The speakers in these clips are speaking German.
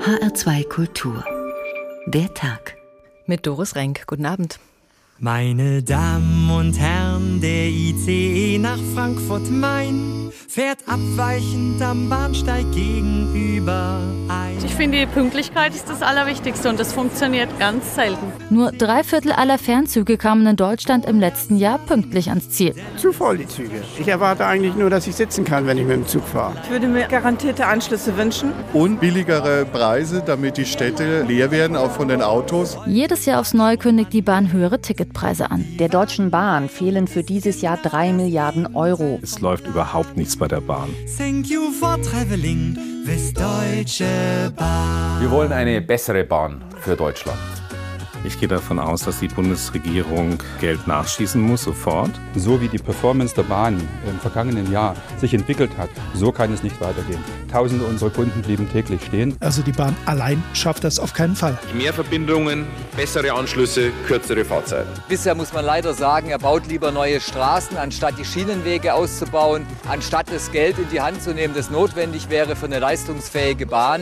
HR2 Kultur. Der Tag. Mit Doris Renk. Guten Abend. Meine Damen und Herren, der ICE nach Frankfurt-Main fährt abweichend am Bahnsteig gegenüber ein. Ich finde, die Pünktlichkeit ist das Allerwichtigste und das funktioniert ganz selten. Nur 3/4 aller Fernzüge kamen in Deutschland im letzten Jahr pünktlich ans Ziel. Zu voll, die Züge. Ich erwarte eigentlich nur, dass ich sitzen kann, wenn ich mit dem Zug fahre. Ich würde mir garantierte Anschlüsse wünschen. Und billigere Preise, damit die Städte leer werden, auch von den Autos. Jedes Jahr aufs Neue kündigt die Bahn höhere Ticketpreise an. Der Deutschen Bahn fehlen für dieses Jahr 3 Milliarden Euro. Es läuft überhaupt nichts bei der Bahn. Thank you for traveling with Deutsche Bahn. Wir wollen eine bessere Bahn für Deutschland. Ich gehe davon aus, dass die Bundesregierung Geld nachschießen muss, sofort. So wie die Performance der Bahn im vergangenen Jahr sich entwickelt hat, so kann es nicht weitergehen. Tausende unserer Kunden blieben täglich stehen. Also die Bahn allein schafft das auf keinen Fall. Mehr Verbindungen, bessere Anschlüsse, kürzere Fahrzeiten. Bisher muss man leider sagen, er baut lieber neue Straßen, anstatt die Schienenwege auszubauen, anstatt das Geld in die Hand zu nehmen, das notwendig wäre für eine leistungsfähige Bahn.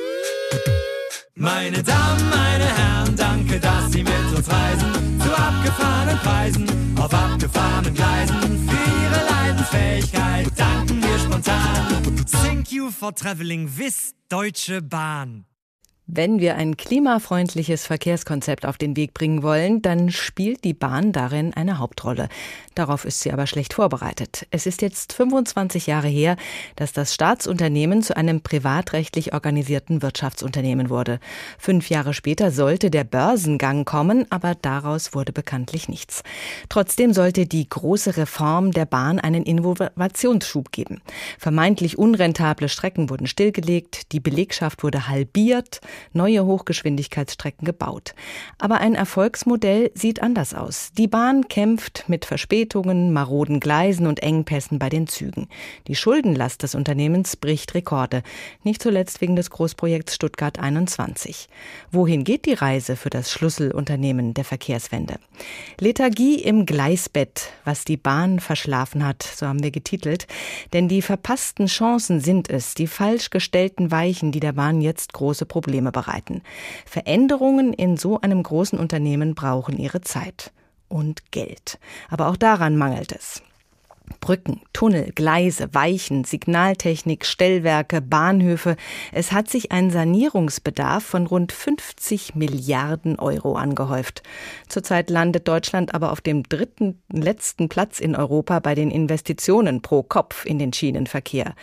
Meine Damen, meine Herren, danke, dass Sie mit uns reisen. Zu abgefahrenen Preisen, auf abgefahrenen Gleisen. Für Ihre Leidensfähigkeit danken wir spontan. Thank you for traveling with Deutsche Bahn. Wenn wir ein klimafreundliches Verkehrskonzept auf den Weg bringen wollen, dann spielt die Bahn darin eine Hauptrolle. Darauf ist sie aber schlecht vorbereitet. Es ist jetzt 25 Jahre her, dass das Staatsunternehmen zu einem privatrechtlich organisierten Wirtschaftsunternehmen wurde. 5 Jahre später sollte der Börsengang kommen, aber daraus wurde bekanntlich nichts. Trotzdem sollte die große Reform der Bahn einen Innovationsschub geben. Vermeintlich unrentable Strecken wurden stillgelegt, die Belegschaft wurde halbiert, neue Hochgeschwindigkeitsstrecken gebaut. Aber ein Erfolgsmodell sieht anders aus. Die Bahn kämpft mit Verspätungen, maroden Gleisen und Engpässen bei den Zügen. Die Schuldenlast des Unternehmens bricht Rekorde, nicht zuletzt wegen des Großprojekts Stuttgart 21. Wohin geht die Reise für das Schlüsselunternehmen der Verkehrswende? Lethargie im Gleisbett, was die Bahn verschlafen hat, so haben wir getitelt. Denn die verpassten Chancen sind es, die falsch gestellten Weichen, die der Bahn jetzt große Probleme bereiten. Veränderungen in so einem großen Unternehmen brauchen ihre Zeit und Geld. Aber auch daran mangelt es. Brücken, Tunnel, Gleise, Weichen, Signaltechnik, Stellwerke, Bahnhöfe. Es hat sich ein Sanierungsbedarf von rund 50 Milliarden Euro angehäuft. Zurzeit landet Deutschland aber auf dem letzten Platz in Europa bei den Investitionen pro Kopf in den Schienenverkehr.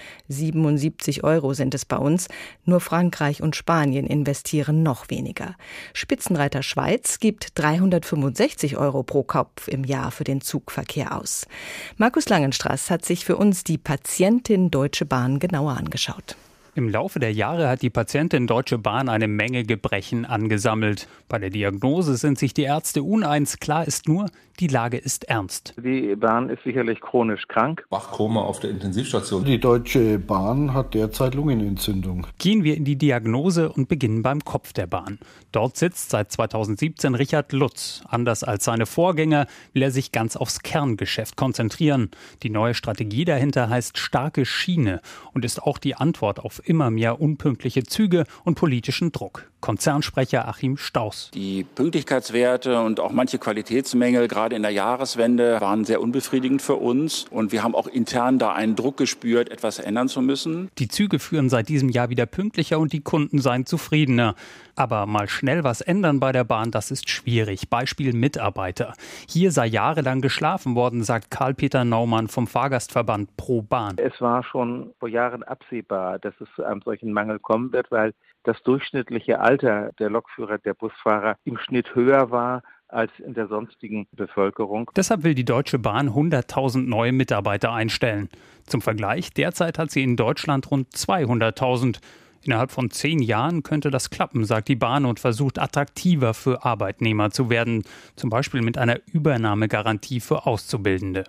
77 Euro sind es bei uns. Nur Frankreich und Spanien investieren noch weniger. Spitzenreiter Schweiz gibt 365 Euro pro Kopf im Jahr für den Zugverkehr aus. Markus Langenstraß hat sich für uns die Patientin Deutsche Bahn genauer angeschaut. Im Laufe der Jahre hat die Patientin Deutsche Bahn eine Menge Gebrechen angesammelt. Bei der Diagnose sind sich die Ärzte uneins. Klar ist nur, die Lage ist ernst. Die Bahn ist sicherlich chronisch krank. Wachkoma auf der Intensivstation. Die Deutsche Bahn hat derzeit Lungenentzündung. Gehen wir in die Diagnose und beginnen beim Kopf der Bahn. Dort sitzt seit 2017 Richard Lutz. Anders als seine Vorgänger will er sich ganz aufs Kerngeschäft konzentrieren. Die neue Strategie dahinter heißt starke Schiene und ist auch die Antwort auf immer mehr unpünktliche Züge und politischen Druck. Konzernsprecher Achim Stauß. Die Pünktlichkeitswerte und auch manche Qualitätsmängel, gerade in der Jahreswende, waren sehr unbefriedigend für uns. Und wir haben auch intern da einen Druck gespürt, etwas ändern zu müssen. Die Züge führen seit diesem Jahr wieder pünktlicher und die Kunden seien zufriedener. Aber mal schnell was ändern bei der Bahn, das ist schwierig. Beispiel Mitarbeiter. Hier sei jahrelang geschlafen worden, sagt Karl-Peter Naumann vom Fahrgastverband Pro Bahn. Es war schon vor Jahren absehbar, dass es zu einem solchen Mangel kommen wird, weil das durchschnittliche Alter der Lokführer, der Busfahrer im Schnitt höher war als in der sonstigen Bevölkerung. Deshalb will die Deutsche Bahn 100.000 neue Mitarbeiter einstellen. Zum Vergleich, derzeit hat sie in Deutschland rund 200.000. Innerhalb von 10 Jahren könnte das klappen, sagt die Bahn und versucht attraktiver für Arbeitnehmer zu werden. Zum Beispiel mit einer Übernahmegarantie für Auszubildende.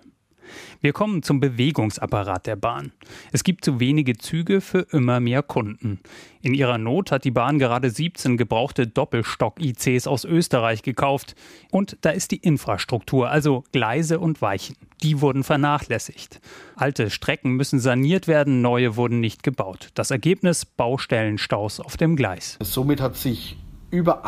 Wir kommen zum Bewegungsapparat der Bahn. Es gibt zu wenige Züge für immer mehr Kunden. In ihrer Not hat die Bahn gerade 17 gebrauchte Doppelstock-ICs aus Österreich gekauft. Und da ist die Infrastruktur, also Gleise und Weichen. Die wurden vernachlässigt. Alte Strecken müssen saniert werden, neue wurden nicht gebaut. Das Ergebnis: Baustellenstaus auf dem Gleis. Somit hat sich über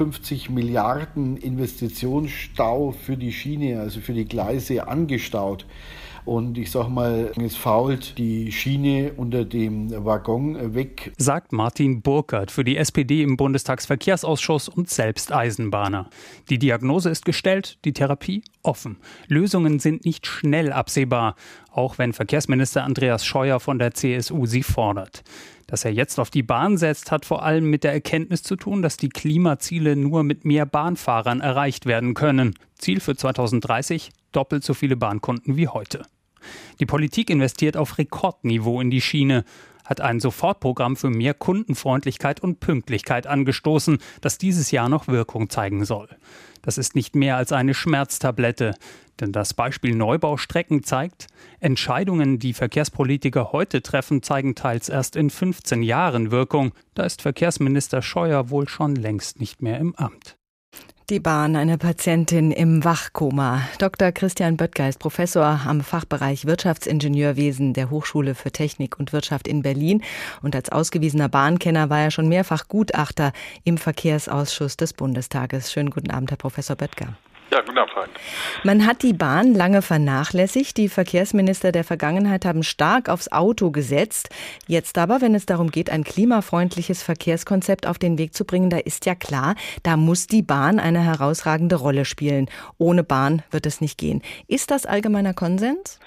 58 Milliarden Investitionsstau für die Schiene, also für die Gleise, angestaut. Und ich sag mal, es fault die Schiene unter dem Waggon weg. Sagt Martin Burkert für die SPD im Bundestagsverkehrsausschuss und selbst Eisenbahner. Die Diagnose ist gestellt, die Therapie offen. Lösungen sind nicht schnell absehbar, auch wenn Verkehrsminister Andreas Scheuer von der CSU sie fordert. Dass er jetzt auf die Bahn setzt, hat vor allem mit der Erkenntnis zu tun, dass die Klimaziele nur mit mehr Bahnfahrern erreicht werden können. Ziel für 2030: doppelt so viele Bahnkunden wie heute. Die Politik investiert auf Rekordniveau in die Schiene, hat ein Sofortprogramm für mehr Kundenfreundlichkeit und Pünktlichkeit angestoßen, das dieses Jahr noch Wirkung zeigen soll. Das ist nicht mehr als eine Schmerztablette, denn das Beispiel Neubaustrecken zeigt, Entscheidungen, die Verkehrspolitiker heute treffen, zeigen teils erst in 15 Jahren Wirkung. Da ist Verkehrsminister Scheuer wohl schon längst nicht mehr im Amt. Die Bahn, eine Patientin im Wachkoma. Dr. Christian Böttger ist Professor am Fachbereich Wirtschaftsingenieurwesen der Hochschule für Technik und Wirtschaft in Berlin. Und als ausgewiesener Bahnkenner war er schon mehrfach Gutachter im Verkehrsausschuss des Bundestages. Schönen guten Abend, Herr Professor Böttger. Ja, guten Abend. Man hat die Bahn lange vernachlässigt. Die Verkehrsminister der Vergangenheit haben stark aufs Auto gesetzt. Jetzt aber, wenn es darum geht, ein klimafreundliches Verkehrskonzept auf den Weg zu bringen, da ist ja klar, da muss die Bahn eine herausragende Rolle spielen. Ohne Bahn wird es nicht gehen. Ist das allgemeiner Konsens?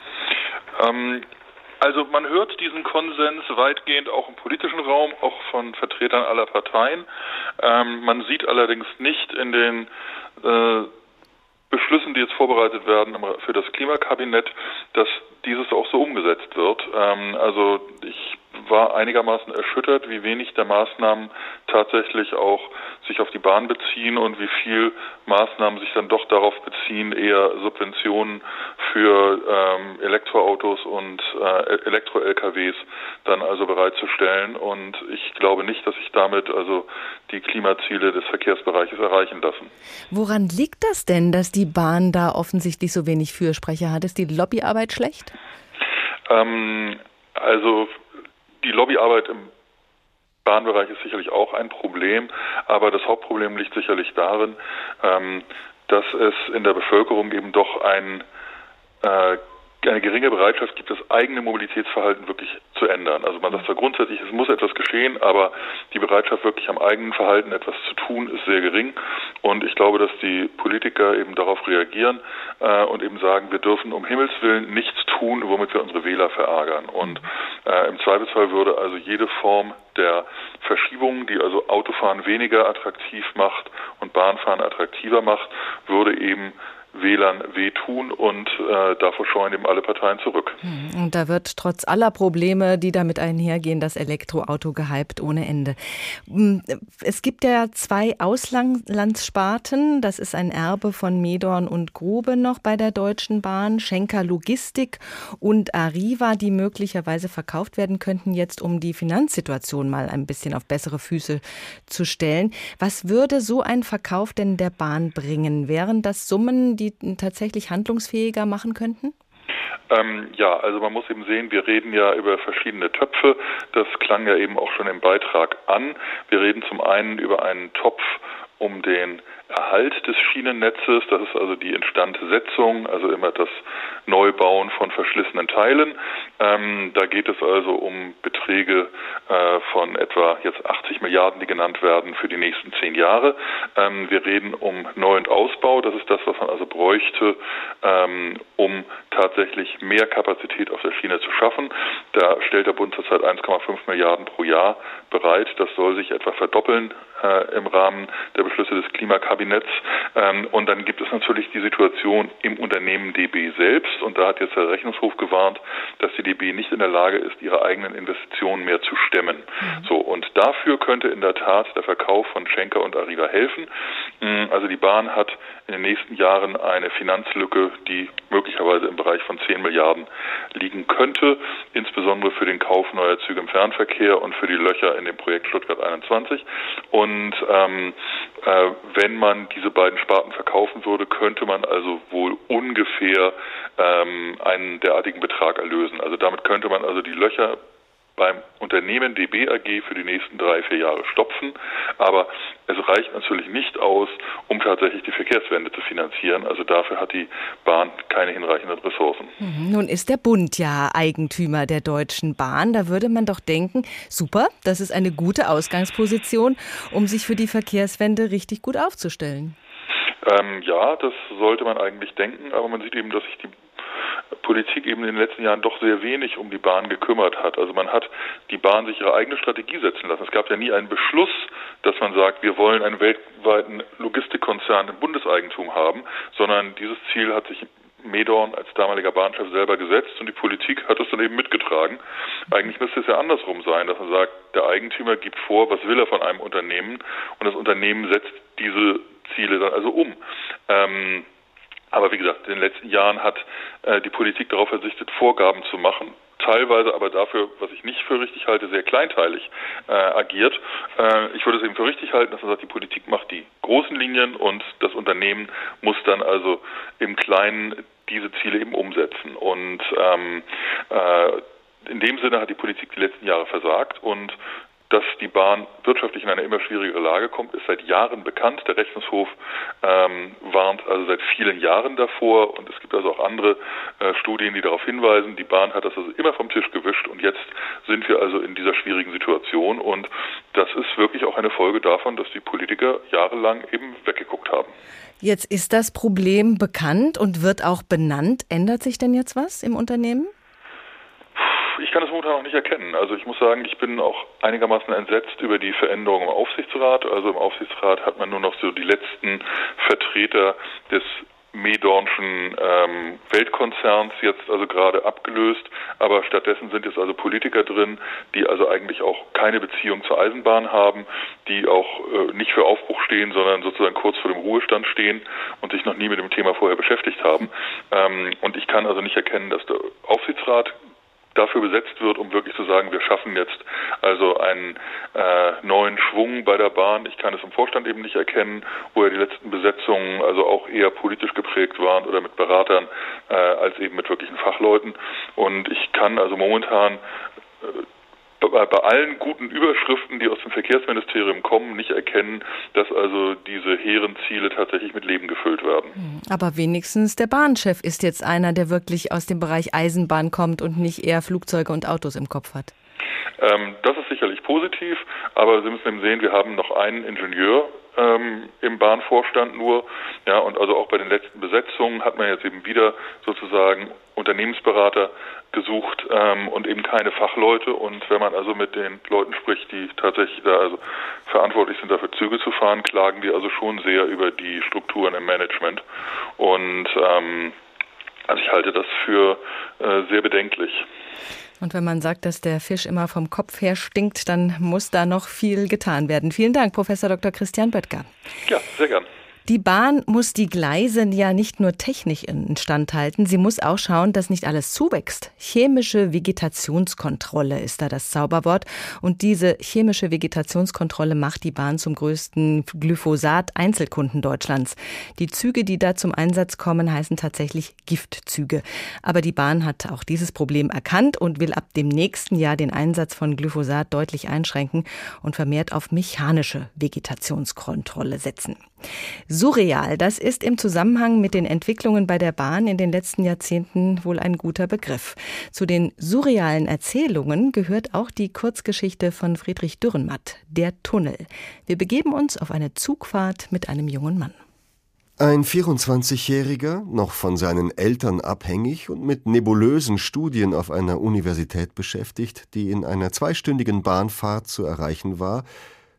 Also man hört diesen Konsens weitgehend auch im politischen Raum, auch von Vertretern aller Parteien. Man sieht allerdings nicht in den Beschlüssen, die jetzt vorbereitet werden für das Klimakabinett, dass dieses auch so umgesetzt wird. Also ich war einigermaßen erschüttert, wie wenig der Maßnahmen tatsächlich auch sich auf die Bahn beziehen und wie viel Maßnahmen sich dann doch darauf beziehen, eher Subventionen für Elektroautos und Elektro-LKWs dann also bereitzustellen. Und ich glaube nicht, dass sich damit also die Klimaziele des Verkehrsbereiches erreichen lassen. Woran liegt das denn, dass die Bahn da offensichtlich so wenig Fürsprecher hat? Ist die Lobbyarbeit schlecht? Also die Lobbyarbeit im Bahnbereich ist sicherlich auch ein Problem, aber das Hauptproblem liegt sicherlich darin, dass es in der Bevölkerung eben doch eine geringe Bereitschaft gibt, das eigene Mobilitätsverhalten wirklich zu ändern. Also man sagt zwar grundsätzlich, es muss etwas geschehen, aber die Bereitschaft, wirklich am eigenen Verhalten etwas zu tun, ist sehr gering. Und ich glaube, dass die Politiker eben darauf reagieren und eben sagen, wir dürfen um Himmels Willen nichts tun, womit wir unsere Wähler verärgern. Und im Zweifelsfall würde also jede Form der Verschiebung, die also Autofahren weniger attraktiv macht und Bahnfahren attraktiver macht, würde eben Wählern wehtun und davor scheuen eben alle Parteien zurück. Und da wird trotz aller Probleme, die damit einhergehen, das Elektroauto gehypt ohne Ende. Es gibt ja 2 Auslandssparten. Das ist ein Erbe von Medorn und Grube noch bei der Deutschen Bahn. Schenker Logistik und Arriva, die möglicherweise verkauft werden könnten, jetzt um die Finanzsituation mal ein bisschen auf bessere Füße zu stellen. Was würde so ein Verkauf denn der Bahn bringen? Wären das Summen, die tatsächlich handlungsfähiger machen könnten? Ja, also man muss eben sehen, wir reden ja über verschiedene Töpfe. Das klang ja eben auch schon im Beitrag an. Wir reden zum einen über einen Topf um den Erhalt des Schienennetzes, das ist also die Instandsetzung, also immer das Neubauen von verschlissenen Teilen. Da geht es also um Beträge von etwa jetzt 80 Milliarden, die genannt werden für die nächsten 10 Jahre. Wir reden um Neu- und Ausbau, das ist das, was man also bräuchte, um tatsächlich mehr Kapazität auf der Schiene zu schaffen. Da stellt der Bund zurzeit 1,5 Milliarden pro Jahr bereit. Das soll sich etwa verdoppeln im Rahmen der Beschlüsse des Klimakabinetts. Und dann gibt es natürlich die Situation im Unternehmen DB selbst. Und da hat jetzt der Rechnungshof gewarnt, dass die DB nicht in der Lage ist, ihre eigenen Investitionen mehr zu stemmen. So, und dafür könnte in der Tat der Verkauf von Schenker und Arriva helfen. Also die Bahn hat in den nächsten Jahren eine Finanzlücke, die möglicherweise im Bereich von 10 Milliarden liegen könnte, insbesondere für den Kauf neuer Züge im Fernverkehr und für die Löcher in dem Projekt Stuttgart 21. Und wenn man diese beiden Sparten verkaufen würde, könnte man also wohl ungefähr einen derartigen Betrag erlösen. Also damit könnte man also die Löcher beim Unternehmen DB AG für die nächsten 3-4 Jahre stopfen. Aber es reicht natürlich nicht aus, um tatsächlich die Verkehrswende zu finanzieren. Also dafür hat die Bahn keine hinreichenden Ressourcen. Nun ist der Bund ja Eigentümer der Deutschen Bahn. Da würde man doch denken, super, das ist eine gute Ausgangsposition, um sich für die Verkehrswende richtig gut aufzustellen. Ja, das sollte man eigentlich denken. Aber man sieht eben, dass sich die Politik eben in den letzten Jahren doch sehr wenig um die Bahn gekümmert hat. Also man hat die Bahn sich ihre eigene Strategie setzen lassen. Es gab ja nie einen Beschluss, dass man sagt, wir wollen einen weltweiten Logistikkonzern im Bundeseigentum haben, sondern dieses Ziel hat sich Medorn als damaliger Bahnchef selber gesetzt und die Politik hat es dann eben mitgetragen. Eigentlich müsste es ja andersrum sein, dass man sagt, der Eigentümer gibt vor, was will er von einem Unternehmen und das Unternehmen setzt diese Ziele dann also um. Aber wie gesagt, in den letzten Jahren hat die Politik darauf verzichtet, Vorgaben zu machen, teilweise aber dafür, was ich nicht für richtig halte, sehr kleinteilig agiert. Ich würde es eben für richtig halten, dass man sagt, die Politik macht die großen Linien und das Unternehmen muss dann also im Kleinen diese Ziele eben umsetzen. Und in dem Sinne hat die Politik die letzten Jahre versagt und dass die Bahn wirtschaftlich in eine immer schwierigere Lage kommt, ist seit Jahren bekannt. Der Rechnungshof warnt also seit vielen Jahren davor und es gibt also auch andere Studien, die darauf hinweisen. Die Bahn hat das also immer vom Tisch gewischt und jetzt sind wir also in dieser schwierigen Situation und das ist wirklich auch eine Folge davon, dass die Politiker jahrelang eben weggeguckt haben. Jetzt ist das Problem bekannt und wird auch benannt. Ändert sich denn jetzt was im Unternehmen? Ich kann es momentan noch nicht erkennen. Also ich muss sagen, ich bin auch einigermaßen entsetzt über die Veränderung im Aufsichtsrat. Also im Aufsichtsrat hat man nur noch so die letzten Vertreter des Medornschen Weltkonzerns jetzt also gerade abgelöst, aber stattdessen sind jetzt also Politiker drin, die also eigentlich auch keine Beziehung zur Eisenbahn haben, die auch nicht für Aufbruch stehen, sondern sozusagen kurz vor dem Ruhestand stehen und sich noch nie mit dem Thema vorher beschäftigt haben. Und ich kann also nicht erkennen, dass der Aufsichtsrat dafür besetzt wird, um wirklich zu sagen, wir schaffen jetzt also einen neuen Schwung bei der Bahn. Ich kann es im Vorstand eben nicht erkennen, wo ja die letzten Besetzungen also auch eher politisch geprägt waren oder mit Beratern als eben mit wirklichen Fachleuten. Und ich kann also momentan bei allen guten Überschriften, die aus dem Verkehrsministerium kommen, nicht erkennen, dass also diese hehren Ziele tatsächlich mit Leben gefüllt werden. Aber wenigstens der Bahnchef ist jetzt einer, der wirklich aus dem Bereich Eisenbahn kommt und nicht eher Flugzeuge und Autos im Kopf hat. Das ist sicherlich positiv, aber Sie müssen eben sehen, wir haben noch einen Ingenieur im Bahnvorstand nur. Ja, und also auch bei den letzten Besetzungen hat man jetzt eben wieder sozusagen Unternehmensberater gesucht und eben keine Fachleute. Und wenn man also mit den Leuten spricht, die tatsächlich da also verantwortlich sind, dafür Züge zu fahren, klagen die also schon sehr über die Strukturen im Management. Und also ich halte das für sehr bedenklich. Und wenn man sagt, dass der Fisch immer vom Kopf her stinkt, dann muss da noch viel getan werden. Vielen Dank, Professor Dr. Christian Böttger. Ja, sehr gern. Die Bahn muss die Gleise ja nicht nur technisch instand halten, sie muss auch schauen, dass nicht alles zuwächst. Chemische Vegetationskontrolle ist da das Zauberwort. Und diese chemische Vegetationskontrolle macht die Bahn zum größten Glyphosat-Einzelkunden Deutschlands. Die Züge, die da zum Einsatz kommen, heißen tatsächlich Giftzüge. Aber die Bahn hat auch dieses Problem erkannt und will ab dem nächsten Jahr den Einsatz von Glyphosat deutlich einschränken und vermehrt auf mechanische Vegetationskontrolle setzen. Surreal, das ist im Zusammenhang mit den Entwicklungen bei der Bahn in den letzten Jahrzehnten wohl ein guter Begriff. Zu den surrealen Erzählungen gehört auch die Kurzgeschichte von Friedrich Dürrenmatt, Der Tunnel. Wir begeben uns auf eine Zugfahrt mit einem jungen Mann. Ein 24-Jähriger, noch von seinen Eltern abhängig und mit nebulösen Studien auf einer Universität beschäftigt, die in einer 2-stündigen Bahnfahrt zu erreichen war,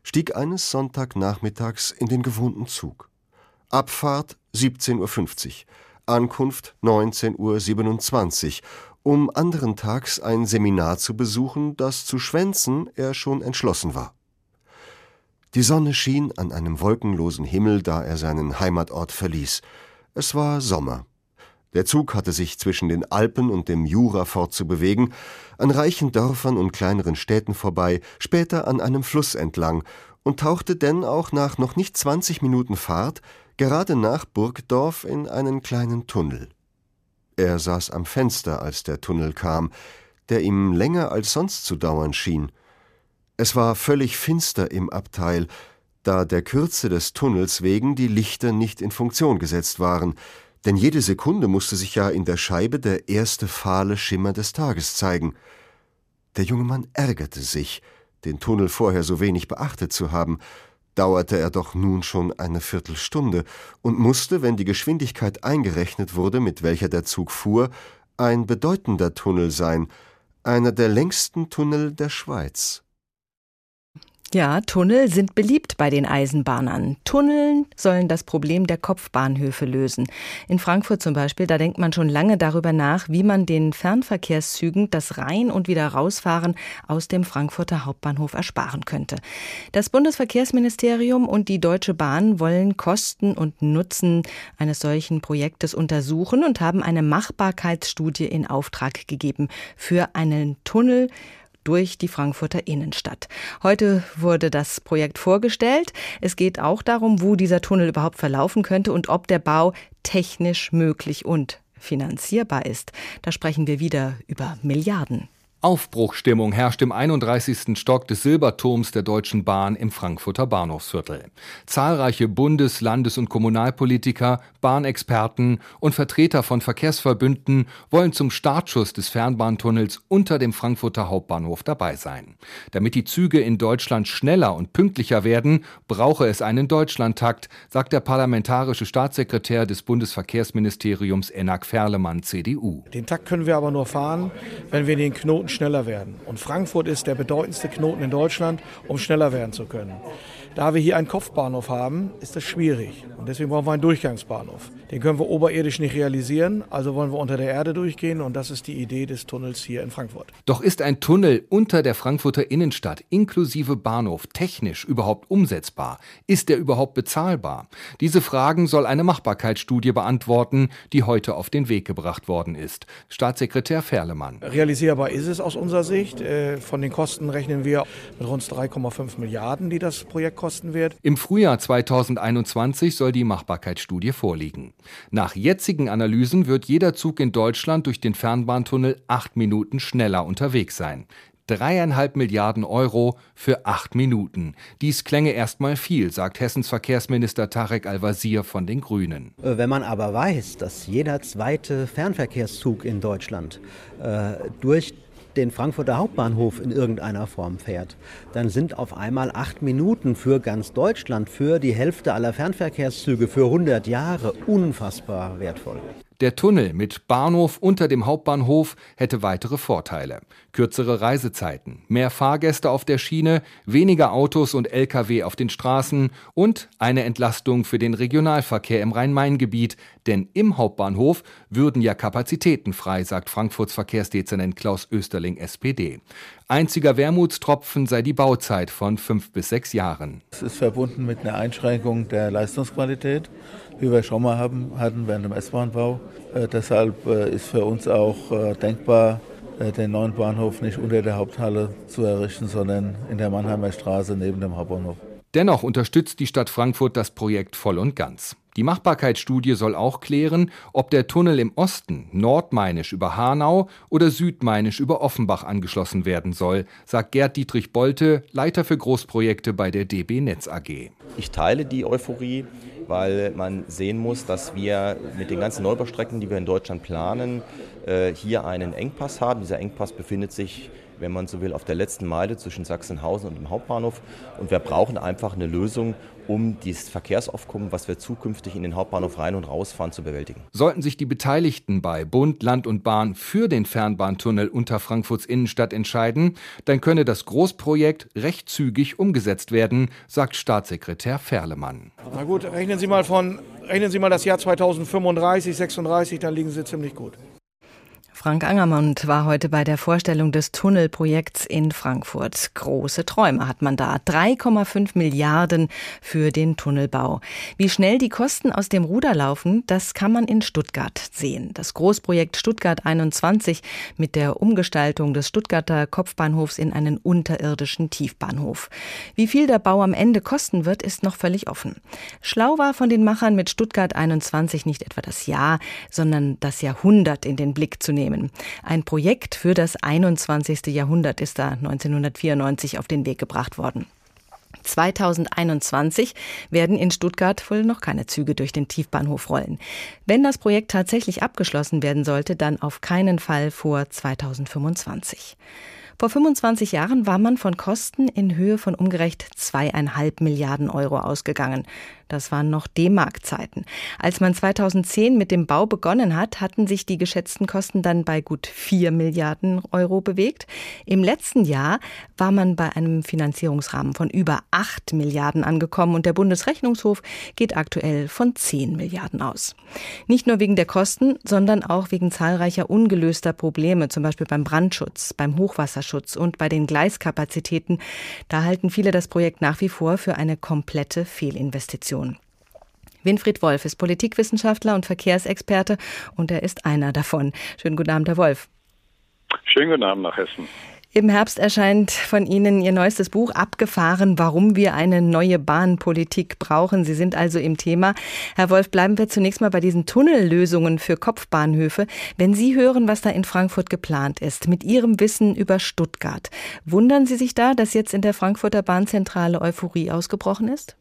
stieg eines Sonntagnachmittags in den gewohnten Zug. Abfahrt 17:50 Uhr, Ankunft 19:27 Uhr, um anderen Tags ein Seminar zu besuchen, das zu schwänzen er schon entschlossen war. Die Sonne schien an einem wolkenlosen Himmel, da er seinen Heimatort verließ. Es war Sommer. Der Zug hatte sich zwischen den Alpen und dem Jura fortzubewegen, an reichen Dörfern und kleineren Städten vorbei, später an einem Fluss entlang und tauchte denn auch nach noch nicht 20 Minuten Fahrt gerade nach Burgdorf in einen kleinen Tunnel. Er saß am Fenster, als der Tunnel kam, der ihm länger als sonst zu dauern schien. Es war völlig finster im Abteil, da der Kürze des Tunnels wegen die Lichter nicht in Funktion gesetzt waren, denn jede Sekunde musste sich ja in der Scheibe der erste fahle Schimmer des Tages zeigen. Der junge Mann ärgerte sich, den Tunnel vorher so wenig beachtet zu haben, dauerte er doch nun schon eine Viertelstunde und musste, wenn die Geschwindigkeit eingerechnet wurde, mit welcher der Zug fuhr, ein bedeutender Tunnel sein, einer der längsten Tunnel der Schweiz. Ja, Tunnel sind beliebt bei den Eisenbahnern. Tunneln sollen das Problem der Kopfbahnhöfe lösen. In Frankfurt zum Beispiel, da denkt man schon lange darüber nach, wie man den Fernverkehrszügen das Rein- und wieder Rausfahren aus dem Frankfurter Hauptbahnhof ersparen könnte. Das Bundesverkehrsministerium und die Deutsche Bahn wollen Kosten und Nutzen eines solchen Projektes untersuchen und haben eine Machbarkeitsstudie in Auftrag gegeben für einen Tunnel durch die Frankfurter Innenstadt. Heute wurde das Projekt vorgestellt. Es geht auch darum, wo dieser Tunnel überhaupt verlaufen könnte und ob der Bau technisch möglich und finanzierbar ist. Da sprechen wir wieder über Milliarden. Aufbruchstimmung herrscht im 31. Stock des Silberturms der Deutschen Bahn im Frankfurter Bahnhofsviertel. Zahlreiche Bundes-, Landes- und Kommunalpolitiker, Bahnexperten und Vertreter von Verkehrsverbünden wollen zum Startschuss des Fernbahntunnels unter dem Frankfurter Hauptbahnhof dabei sein. Damit die Züge in Deutschland schneller und pünktlicher werden, brauche es einen Deutschlandtakt, sagt der parlamentarische Staatssekretär des Bundesverkehrsministeriums Enak Ferlemann, CDU. Den Takt können wir aber nur fahren, wenn wir den Knoten schneller werden. Und Frankfurt ist der bedeutendste Knoten in Deutschland, um schneller werden zu können. Da wir hier einen Kopfbahnhof haben, ist das schwierig. Und deswegen brauchen wir einen Durchgangsbahnhof. Den können wir oberirdisch nicht realisieren, also wollen wir unter der Erde durchgehen. Und das ist die Idee des Tunnels hier in Frankfurt. Doch ist ein Tunnel unter der Frankfurter Innenstadt inklusive Bahnhof technisch überhaupt umsetzbar? Ist er überhaupt bezahlbar? Diese Fragen soll eine Machbarkeitsstudie beantworten, die heute auf den Weg gebracht worden ist. Staatssekretär Ferlemann. Realisierbar ist es aus unserer Sicht. Von den Kosten rechnen wir mit rund 3,5 Milliarden, die das Projekt kosten wird. Im Frühjahr 2021 soll die Machbarkeitsstudie vorliegen. Nach jetzigen Analysen wird jeder Zug in Deutschland durch den Fernbahntunnel 8 Minuten schneller unterwegs sein. 3,5 Milliarden Euro für 8 Minuten. Dies klänge erstmal viel, sagt Hessens Verkehrsminister Tarek Al-Wazir von den Grünen. Wenn man aber weiß, dass jeder zweite Fernverkehrszug in Deutschland durch den Frankfurter Hauptbahnhof in irgendeiner Form fährt, dann sind auf einmal 8 Minuten für ganz Deutschland, für die Hälfte aller Fernverkehrszüge, für 100 Jahre unfassbar wertvoll. Der Tunnel mit Bahnhof unter dem Hauptbahnhof hätte weitere Vorteile. Kürzere Reisezeiten, mehr Fahrgäste auf der Schiene, weniger Autos und Lkw auf den Straßen und eine Entlastung für den Regionalverkehr im Rhein-Main-Gebiet. Denn im Hauptbahnhof würden ja Kapazitäten frei, sagt Frankfurts Verkehrsdezernent Klaus Österling, SPD. Einziger Wermutstropfen sei die Bauzeit von 5 bis 6 Jahren. Es ist verbunden mit einer Einschränkung der Leistungsqualität, wie wir schon mal hatten während dem S-Bahn-Bau. Deshalb ist für uns auch denkbar, den neuen Bahnhof nicht unter der Haupthalle zu errichten, sondern in der Mannheimer Straße neben dem Hauptbahnhof. Dennoch unterstützt die Stadt Frankfurt das Projekt voll und ganz. Die Machbarkeitsstudie soll auch klären, ob der Tunnel im Osten nordmainisch über Hanau oder südmainisch über Offenbach angeschlossen werden soll, sagt Gerd Dietrich Bolte, Leiter für Großprojekte bei der DB Netz AG. Ich teile die Euphorie, weil man sehen muss, dass wir mit den ganzen Neubaustrecken, die wir in Deutschland planen, hier einen Engpass haben. Dieser Engpass befindet sich wenn man so will, auf der letzten Meile zwischen Sachsenhausen und dem Hauptbahnhof. Und wir brauchen einfach eine Lösung, um dieses Verkehrsaufkommen, was wir zukünftig in den Hauptbahnhof rein und rausfahren, zu bewältigen. Sollten sich die Beteiligten bei Bund, Land und Bahn für den Fernbahntunnel unter Frankfurts Innenstadt entscheiden, dann könne das Großprojekt recht zügig umgesetzt werden, sagt Staatssekretär Ferlemann. Na gut, rechnen Sie mal das Jahr 2035, 36, dann liegen Sie ziemlich gut. Frank Angermund war heute bei der Vorstellung des Tunnelprojekts in Frankfurt. Große Träume hat man da. 3,5 Milliarden für den Tunnelbau. Wie schnell die Kosten aus dem Ruder laufen, das kann man in Stuttgart sehen. Das Großprojekt Stuttgart 21 mit der Umgestaltung des Stuttgarter Kopfbahnhofs in einen unterirdischen Tiefbahnhof. Wie viel der Bau am Ende kosten wird, ist noch völlig offen. Schlau war von den Machern mit Stuttgart 21 nicht etwa das Jahr, sondern das Jahrhundert in den Blick zu nehmen. Ein Projekt für das 21. Jahrhundert ist da 1994 auf den Weg gebracht worden. 2021 werden in Stuttgart wohl noch keine Züge durch den Tiefbahnhof rollen. Wenn das Projekt tatsächlich abgeschlossen werden sollte, dann auf keinen Fall vor 2025. Vor 25 Jahren war man von Kosten in Höhe von umgerechnet 2,5 Milliarden Euro ausgegangen. Das waren noch D-Mark-Zeiten. Als man 2010 mit dem Bau begonnen hat, hatten sich die geschätzten Kosten dann bei gut 4 Milliarden Euro bewegt. Im letzten Jahr war man bei einem Finanzierungsrahmen von über 8 Milliarden angekommen und der Bundesrechnungshof geht aktuell von 10 Milliarden aus. Nicht nur wegen der Kosten, sondern auch wegen zahlreicher ungelöster Probleme, zum Beispiel beim Brandschutz, beim Hochwasserschutz und bei den Gleiskapazitäten. Da halten viele das Projekt nach wie vor für eine komplette Fehlinvestition. Winfried Wolf ist Politikwissenschaftler und Verkehrsexperte und er ist einer davon. Schönen guten Abend, Herr Wolf. Schönen guten Abend nach Hessen. Im Herbst erscheint von Ihnen Ihr neuestes Buch Abgefahren, warum wir eine neue Bahnpolitik brauchen. Sie sind also im Thema. Herr Wolf, bleiben wir zunächst mal bei diesen Tunnellösungen für Kopfbahnhöfe. Wenn Sie hören, was da in Frankfurt geplant ist, mit Ihrem Wissen über Stuttgart, wundern Sie sich da, dass jetzt in der Frankfurter Bahnzentrale Euphorie ausgebrochen ist?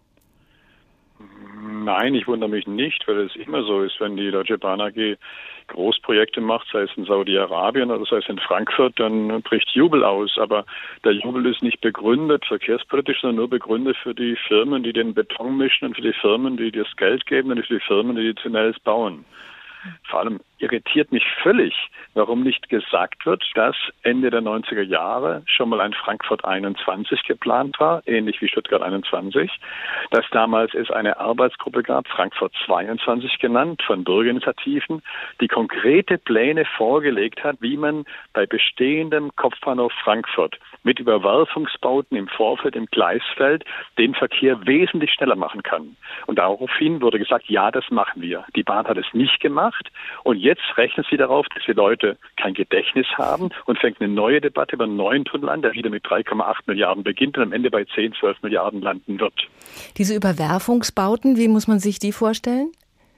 Nein, ich wundere mich nicht, weil es immer so ist, wenn die Deutsche Bahn AG Großprojekte macht, sei es in Saudi-Arabien oder sei es in Frankfurt, dann bricht Jubel aus. Aber der Jubel ist nicht begründet verkehrspolitisch, sondern nur begründet für die Firmen, die den Beton mischen und für die Firmen, die das Geld geben und für die Firmen, die die Tunnels bauen. Vor allem irritiert mich völlig, warum nicht gesagt wird, dass Ende der 90er Jahre schon mal ein Frankfurt 21 geplant war, ähnlich wie Stuttgart 21, dass damals es eine Arbeitsgruppe gab, Frankfurt 22 genannt, von Bürgerinitiativen, die konkrete Pläne vorgelegt hat, wie man bei bestehendem Kopfbahnhof Frankfurt mit Überwerfungsbauten im Vorfeld, im Gleisfeld, den Verkehr wesentlich schneller machen kann. Und daraufhin wurde gesagt, ja, das machen wir. Die Bahn hat es nicht gemacht und jetzt rechnen sie darauf, dass die Leute kein Gedächtnis haben und fängt eine neue Debatte über einen neuen Tunnel an, der wieder mit 3,8 Milliarden beginnt und am Ende bei 10, 12 Milliarden landen wird. Diese Überwerfungsbauten, wie muss man sich die vorstellen?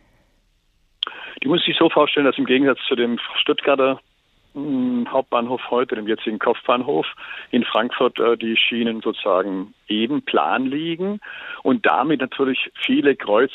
Die muss sich so vorstellen, dass im Gegensatz zu dem Stuttgarter Hauptbahnhof heute, dem jetzigen Kopfbahnhof, in Frankfurt die Schienen sozusagen eben plan liegen und damit natürlich viele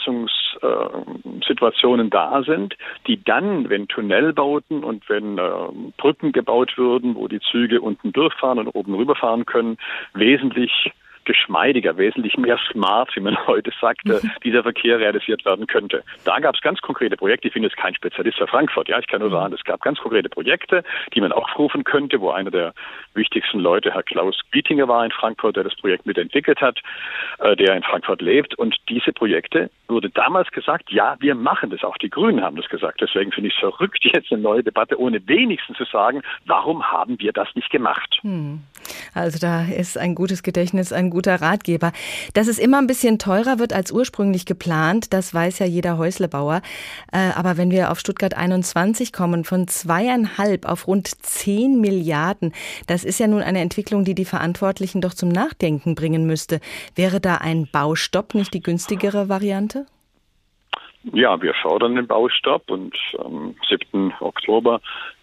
Kreuzungssituationen da sind, die dann, wenn Tunnelbauten und wenn Brücken gebaut würden, wo die Züge unten durchfahren und oben rüberfahren können, wesentlich geschmeidiger, wesentlich mehr smart, wie man heute sagt, dieser Verkehr realisiert werden könnte. Da gab es ganz konkrete Projekte. Ich bin jetzt kein Spezialist für Frankfurt. Ja, ich kann nur sagen, es gab ganz konkrete Projekte, die man aufrufen könnte, wo einer der wichtigsten Leute, Herr Klaus Bietinger, war in Frankfurt, der das Projekt mitentwickelt hat, der in Frankfurt lebt. Und diese Projekte wurde damals gesagt, ja, wir machen das. Auch die Grünen haben das gesagt. Deswegen finde ich es verrückt, jetzt eine neue Debatte, ohne wenigstens zu sagen, warum haben wir das nicht gemacht? Also da ist ein gutes Gedächtnis ein guter Ratgeber. Dass es immer ein bisschen teurer wird als ursprünglich geplant, das weiß ja jeder Häuslebauer. Aber wenn wir auf Stuttgart 21 kommen, von 2,5 auf rund 10 Milliarden, das ist ja nun eine Entwicklung, die die Verantwortlichen doch zum Nachdenken bringen müsste. Wäre da ein Baustopp nicht die günstigere Variante? Ja, wir fordern den Baustopp und am 7. Oktober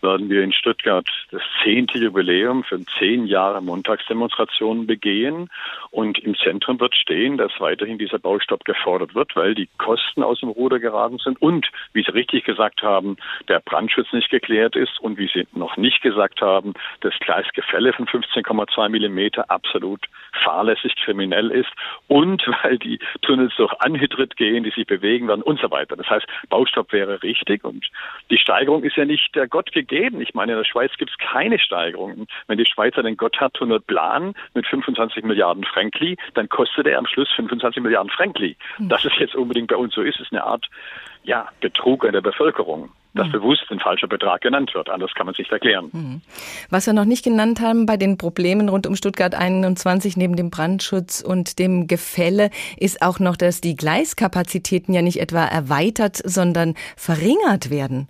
werden wir in Stuttgart das 10. Jubiläum für 10 Jahre Montagsdemonstrationen begehen. Und im Zentrum wird stehen, dass weiterhin dieser Baustopp gefordert wird, weil die Kosten aus dem Ruder geraten sind und, wie Sie richtig gesagt haben, der Brandschutz nicht geklärt ist und wie Sie noch nicht gesagt haben, das Gleisgefälle von 15,2 Millimeter absolut fahrlässig kriminell ist und weil die Tunnels durch Anhydrit gehen, die sich bewegen werden und so weiter. Das heißt, Baustopp wäre richtig und die Steigerung ist ja nicht der Gott gegeben. Ich meine, in der Schweiz gibt es keine Steigerung. Wenn die Schweizer den Gotthardtunnel planen mit 25 Milliarden Frankli, dann kostet er am Schluss 25 Milliarden Frankli. Dass es jetzt unbedingt bei uns so ist, ist eine Art Betrug an der Bevölkerung, dass bewusst ein falscher Betrag genannt wird. Anders kann man es nicht erklären. Was wir noch nicht genannt haben bei den Problemen rund um Stuttgart 21 neben dem Brandschutz und dem Gefälle ist auch noch, dass die Gleiskapazitäten ja nicht etwa erweitert, sondern verringert werden.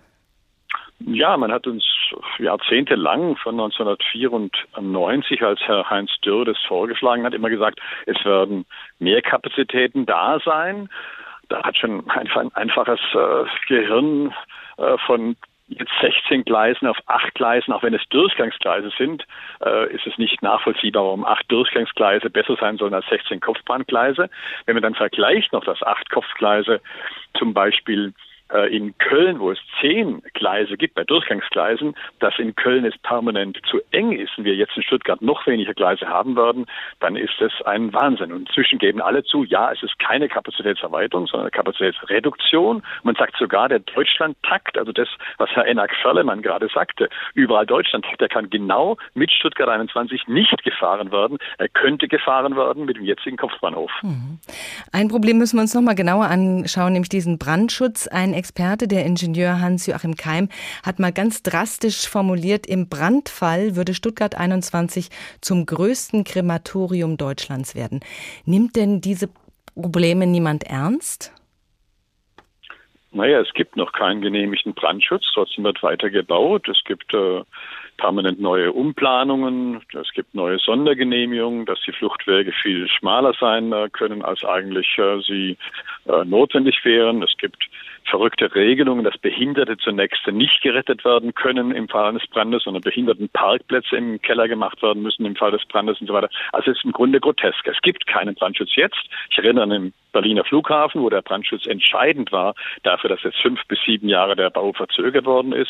Ja, man hat uns jahrzehntelang von 1994, als Herr Heinz Dürr das vorgeschlagen hat, immer gesagt, es werden mehr Kapazitäten da sein. Da hat schon ein einfaches Gehirn von jetzt 16 Gleisen auf 8 Gleisen, auch wenn es Durchgangsgleise sind, ist es nicht nachvollziehbar, warum 8 Durchgangsgleise besser sein sollen als 16 Kopfbahngleise. Wenn man dann vergleicht noch, dass 8 Kopfgleise zum Beispiel in Köln, wo es 10 Gleise gibt bei Durchgangsgleisen, dass in Köln es permanent zu eng ist und wir jetzt in Stuttgart noch weniger Gleise haben werden, dann ist es ein Wahnsinn. Und inzwischen geben alle zu, ja, es ist keine Kapazitätserweiterung, sondern eine Kapazitätsreduktion. Man sagt sogar, der Deutschlandtakt, also das, was Herr Enak-Förlemann gerade sagte, überall Deutschlandtakt, der kann genau mit Stuttgart 21 nicht gefahren werden. Er könnte gefahren werden mit dem jetzigen Kopfbahnhof. Ein Problem müssen wir uns noch mal genauer anschauen, nämlich diesen Brandschutz. Ein Experte, der Ingenieur Hans-Joachim Keim, hat mal ganz drastisch formuliert, im Brandfall würde Stuttgart 21 zum größten Krematorium Deutschlands werden. Nimmt denn diese Probleme niemand ernst? Naja, es gibt noch keinen genehmigten Brandschutz, trotzdem wird weiter gebaut. Es gibt permanent neue Umplanungen, es gibt neue Sondergenehmigungen, dass die Fluchtwege viel schmaler sein können, als eigentlich sie notwendig wären. Es gibt verrückte Regelungen, dass Behinderte zunächst nicht gerettet werden können im Fall eines Brandes, sondern Behindertenparkplätze im Keller gemacht werden müssen im Fall des Brandes und so weiter. Also es ist im Grunde grotesk. Es gibt keinen Brandschutz jetzt. Ich erinnere an den Berliner Flughafen, wo der Brandschutz entscheidend war dafür, dass jetzt 5 bis 7 Jahre der Bau verzögert worden ist.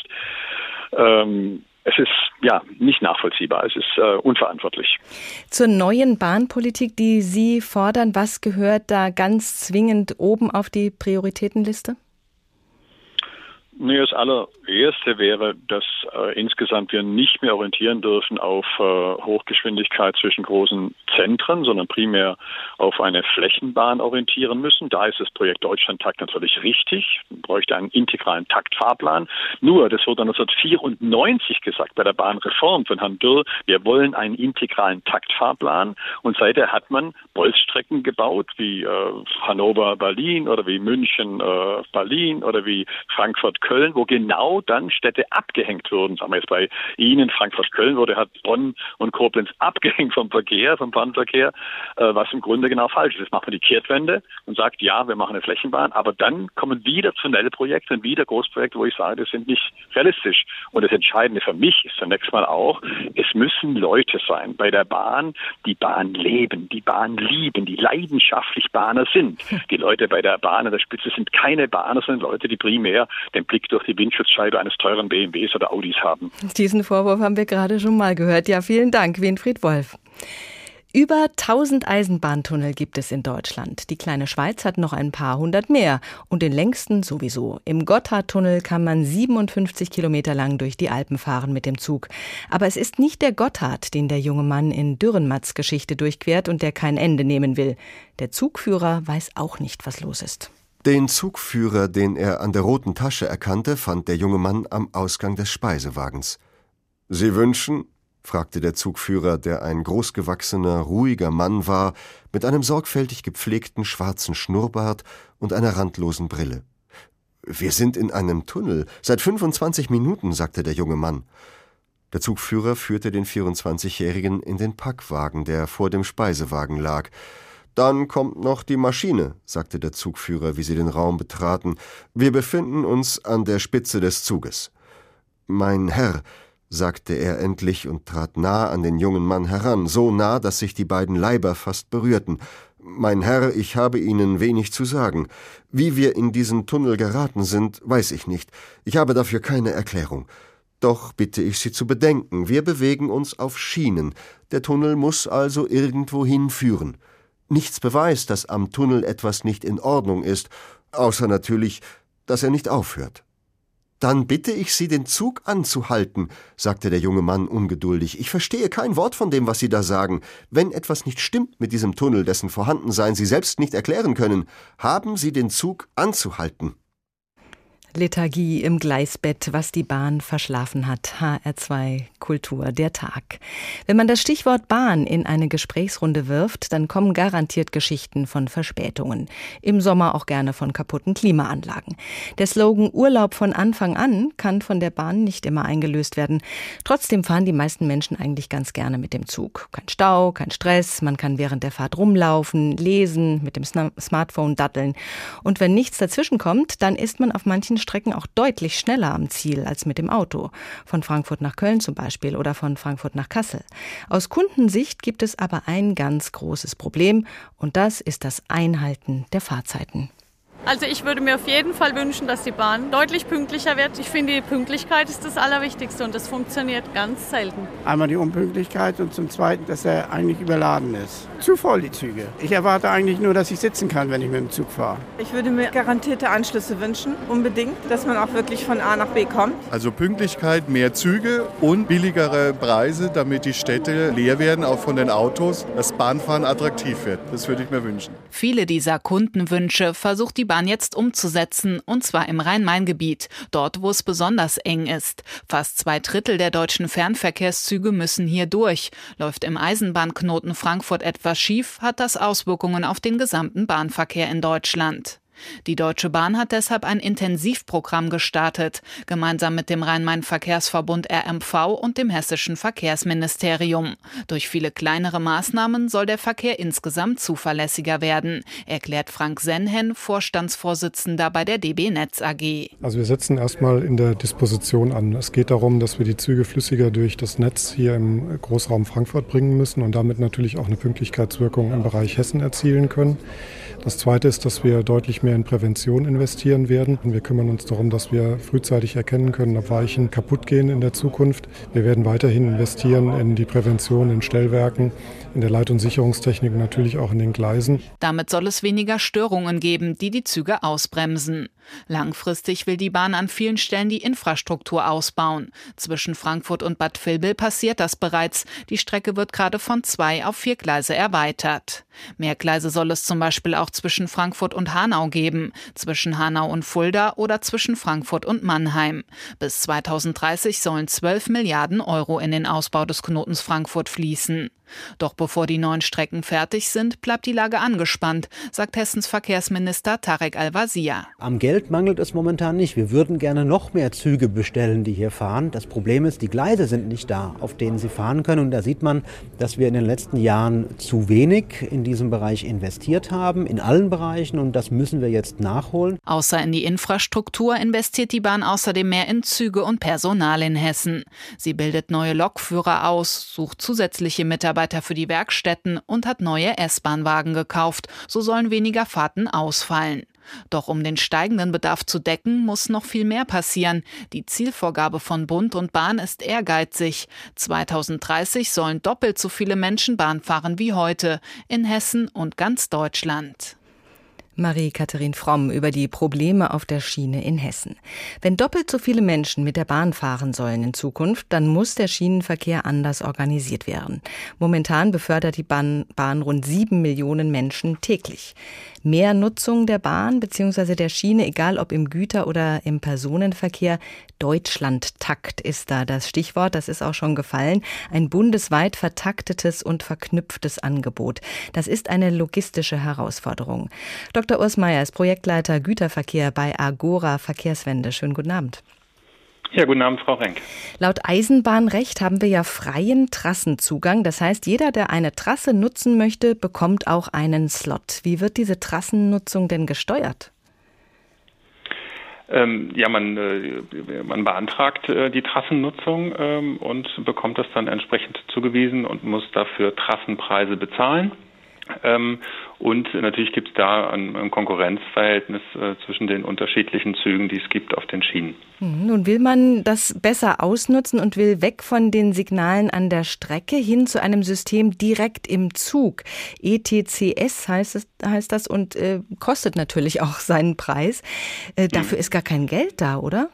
Es ist nicht nachvollziehbar, es ist unverantwortlich. Zur neuen Bahnpolitik, die Sie fordern, was gehört da ganz zwingend oben auf die Prioritätenliste? Nee, das allererste wäre, dass insgesamt wir nicht mehr orientieren dürfen auf Hochgeschwindigkeit zwischen großen Zentren, sondern primär auf eine Flächenbahn orientieren müssen. Da ist das Projekt Deutschlandtakt natürlich richtig. Man bräuchte einen integralen Taktfahrplan. Nur, das wurde 1994 gesagt bei der Bahnreform von Herrn Dürr, wir wollen einen integralen Taktfahrplan. Und seither hat man Bolzstrecken gebaut, wie Hannover-Berlin oder wie München-Berlin oder wie Frankfurt-Köln, wo genau dann Städte abgehängt wurden. Sagen wir jetzt bei Ihnen, Frankfurt-Köln hat Bonn und Koblenz abgehängt vom Bahnverkehr, was im Grunde genau falsch ist. Jetzt macht man die Kehrtwende und sagt, ja, wir machen eine Flächenbahn, aber dann kommen wieder Tunnelprojekte und wieder Großprojekte, wo ich sage, das sind nicht realistisch. Und das Entscheidende für mich ist zunächst mal auch, es müssen Leute sein bei der Bahn, die Bahn leben, die Bahn lieben, die leidenschaftlich Bahner sind. Die Leute bei der Bahn an der Spitze sind keine Bahner, sondern Leute, die primär den Blick durch die Windschutzscheibe eines teuren BMWs oder Audis haben. Diesen Vorwurf haben wir gerade schon mal gehört. Ja, vielen Dank, Winfried Wolf. Über 1000 Eisenbahntunnel gibt es in Deutschland. Die kleine Schweiz hat noch ein paar hundert mehr und den längsten sowieso. Im Gotthardtunnel kann man 57 Kilometer lang durch die Alpen fahren mit dem Zug. Aber es ist nicht der Gotthard, den der junge Mann in Dürrenmatts Geschichte durchquert und der kein Ende nehmen will. Der Zugführer weiß auch nicht, was los ist. Den Zugführer, den er an der roten Tasche erkannte, fand der junge Mann am Ausgang des Speisewagens. »Sie wünschen?« fragte der Zugführer, der ein großgewachsener, ruhiger Mann war, mit einem sorgfältig gepflegten schwarzen Schnurrbart und einer randlosen Brille. »Wir sind in einem Tunnel. Seit 25 Minuten«, sagte der junge Mann. Der Zugführer führte den 24-Jährigen in den Packwagen, der vor dem Speisewagen lag. »Dann kommt noch die Maschine«, sagte der Zugführer, wie sie den Raum betraten. »Wir befinden uns an der Spitze des Zuges.« »Mein Herr«, sagte er endlich und trat nah an den jungen Mann heran, so nah, dass sich die beiden Leiber fast berührten. »Mein Herr, ich habe Ihnen wenig zu sagen. Wie wir in diesen Tunnel geraten sind, weiß ich nicht. Ich habe dafür keine Erklärung. Doch bitte ich Sie zu bedenken, wir bewegen uns auf Schienen. Der Tunnel muss also irgendwo hinführen. Nichts beweist, dass am Tunnel etwas nicht in Ordnung ist, außer natürlich, dass er nicht aufhört.« »Dann bitte ich Sie, den Zug anzuhalten«, sagte der junge Mann ungeduldig. »Ich verstehe kein Wort von dem, was Sie da sagen. Wenn etwas nicht stimmt mit diesem Tunnel, dessen Vorhandensein Sie selbst nicht erklären können, haben Sie den Zug anzuhalten.« Lethargie im Gleisbett, was die Bahn verschlafen hat. HR2 Kultur, der Tag. Wenn man das Stichwort Bahn in eine Gesprächsrunde wirft, dann kommen garantiert Geschichten von Verspätungen. Im Sommer auch gerne von kaputten Klimaanlagen. Der Slogan Urlaub von Anfang an kann von der Bahn nicht immer eingelöst werden. Trotzdem fahren die meisten Menschen eigentlich ganz gerne mit dem Zug. Kein Stau, kein Stress, man kann während der Fahrt rumlaufen, lesen, mit dem Smartphone datteln. Und wenn nichts dazwischen kommt, dann ist man auf manchen Strecken auch deutlich schneller am Ziel als mit dem Auto. Von Frankfurt nach Köln zum Beispiel oder von Frankfurt nach Kassel. Aus Kundensicht gibt es aber ein ganz großes Problem und das ist das Einhalten der Fahrzeiten. Also ich würde mir auf jeden Fall wünschen, dass die Bahn deutlich pünktlicher wird. Ich finde, die Pünktlichkeit ist das Allerwichtigste und das funktioniert ganz selten. Einmal die Unpünktlichkeit und zum Zweiten, dass er eigentlich überladen ist. Zu voll die Züge. Ich erwarte eigentlich nur, dass ich sitzen kann, wenn ich mit dem Zug fahre. Ich würde mir garantierte Anschlüsse wünschen, unbedingt, dass man auch wirklich von A nach B kommt. Also Pünktlichkeit, mehr Züge und billigere Preise, damit die Städte leer werden, auch von den Autos, dass Bahnfahren attraktiv wird. Das würde ich mir wünschen. Viele dieser Kundenwünsche versucht die Bahn jetzt umzusetzen, und zwar im Rhein-Main-Gebiet, dort wo es besonders eng ist. Fast 2/3 der deutschen Fernverkehrszüge müssen hier durch. Läuft im Eisenbahnknoten Frankfurt etwas schief, hat das Auswirkungen auf den gesamten Bahnverkehr in Deutschland. Die Deutsche Bahn hat deshalb ein Intensivprogramm gestartet, gemeinsam mit dem Rhein-Main-Verkehrsverbund RMV und dem Hessischen Verkehrsministerium. Durch viele kleinere Maßnahmen soll der Verkehr insgesamt zuverlässiger werden, erklärt Frank Senhen, Vorstandsvorsitzender bei der DB Netz AG. Also wir setzen erstmal in der Disposition an. Es geht darum, dass wir die Züge flüssiger durch das Netz hier im Großraum Frankfurt bringen müssen und damit natürlich auch eine Pünktlichkeitswirkung im Bereich Hessen erzielen können. Das Zweite ist, dass wir deutlich mehr in Prävention investieren werden. Wir kümmern uns darum, dass wir frühzeitig erkennen können, ob Weichen kaputt gehen in der Zukunft. Wir werden weiterhin investieren in die Prävention in Stellwerken, in der Leit- und Sicherungstechnik und natürlich auch in den Gleisen. Damit soll es weniger Störungen geben, die die Züge ausbremsen. Langfristig will die Bahn an vielen Stellen die Infrastruktur ausbauen. Zwischen Frankfurt und Bad Vilbel passiert das bereits. Die Strecke wird gerade von 2 auf 4 Gleise erweitert. Mehr Gleise soll es zum Beispiel auch zwischen Frankfurt und Hanau geben, zwischen Hanau und Fulda oder zwischen Frankfurt und Mannheim. Bis 2030 sollen 12 Milliarden Euro in den Ausbau des Knotens Frankfurt fließen. Doch bevor die neuen Strecken fertig sind, bleibt die Lage angespannt, sagt Hessens Verkehrsminister Tarek Al-Wazir. Am Geld mangelt es momentan nicht. Wir würden gerne noch mehr Züge bestellen, die hier fahren. Das Problem ist, die Gleise sind nicht da, auf denen sie fahren können. Und da sieht man, dass wir in den letzten Jahren zu wenig in diesem Bereich investiert haben, in allen Bereichen. Und das müssen wir jetzt nachholen. Außer in die Infrastruktur investiert die Bahn außerdem mehr in Züge und Personal in Hessen. Sie bildet neue Lokführer aus, sucht zusätzliche Mitarbeiter für die Werkstätten und hat neue S-Bahn-Wagen gekauft. So sollen weniger Fahrten ausfallen. Doch um den steigenden Bedarf zu decken, muss noch viel mehr passieren. Die Zielvorgabe von Bund und Bahn ist ehrgeizig. 2030 sollen doppelt so viele Menschen Bahn fahren wie heute in Hessen und ganz Deutschland. Marie-Katharin Fromm über die Probleme auf der Schiene in Hessen. Wenn doppelt so viele Menschen mit der Bahn fahren sollen in Zukunft, dann muss der Schienenverkehr anders organisiert werden. Momentan befördert die Bahn rund 7 Millionen Menschen täglich. Mehr Nutzung der Bahn bzw. der Schiene, egal ob im Güter- oder im Personenverkehr. Deutschlandtakt ist da das Stichwort, das ist auch schon gefallen. Ein bundesweit vertaktetes und verknüpftes Angebot. Das ist eine logistische Herausforderung. Dr. Urs Meier ist Projektleiter Güterverkehr bei Agora Verkehrswende. Schönen guten Abend. Ja, guten Abend, Frau Renk. Laut Eisenbahnrecht haben wir ja freien Trassenzugang. Das heißt, jeder, der eine Trasse nutzen möchte, bekommt auch einen Slot. Wie wird diese Trassennutzung denn gesteuert? Man beantragt die Trassennutzung und bekommt das dann entsprechend zugewiesen und muss dafür Trassenpreise bezahlen. Und natürlich gibt es da ein Konkurrenzverhältnis zwischen den unterschiedlichen Zügen, die es gibt auf den Schienen. Nun will man das besser ausnutzen und will weg von den Signalen an der Strecke hin zu einem System direkt im Zug. ETCS heißt das und kostet natürlich auch seinen Preis. Dafür ist gar kein Geld da, oder?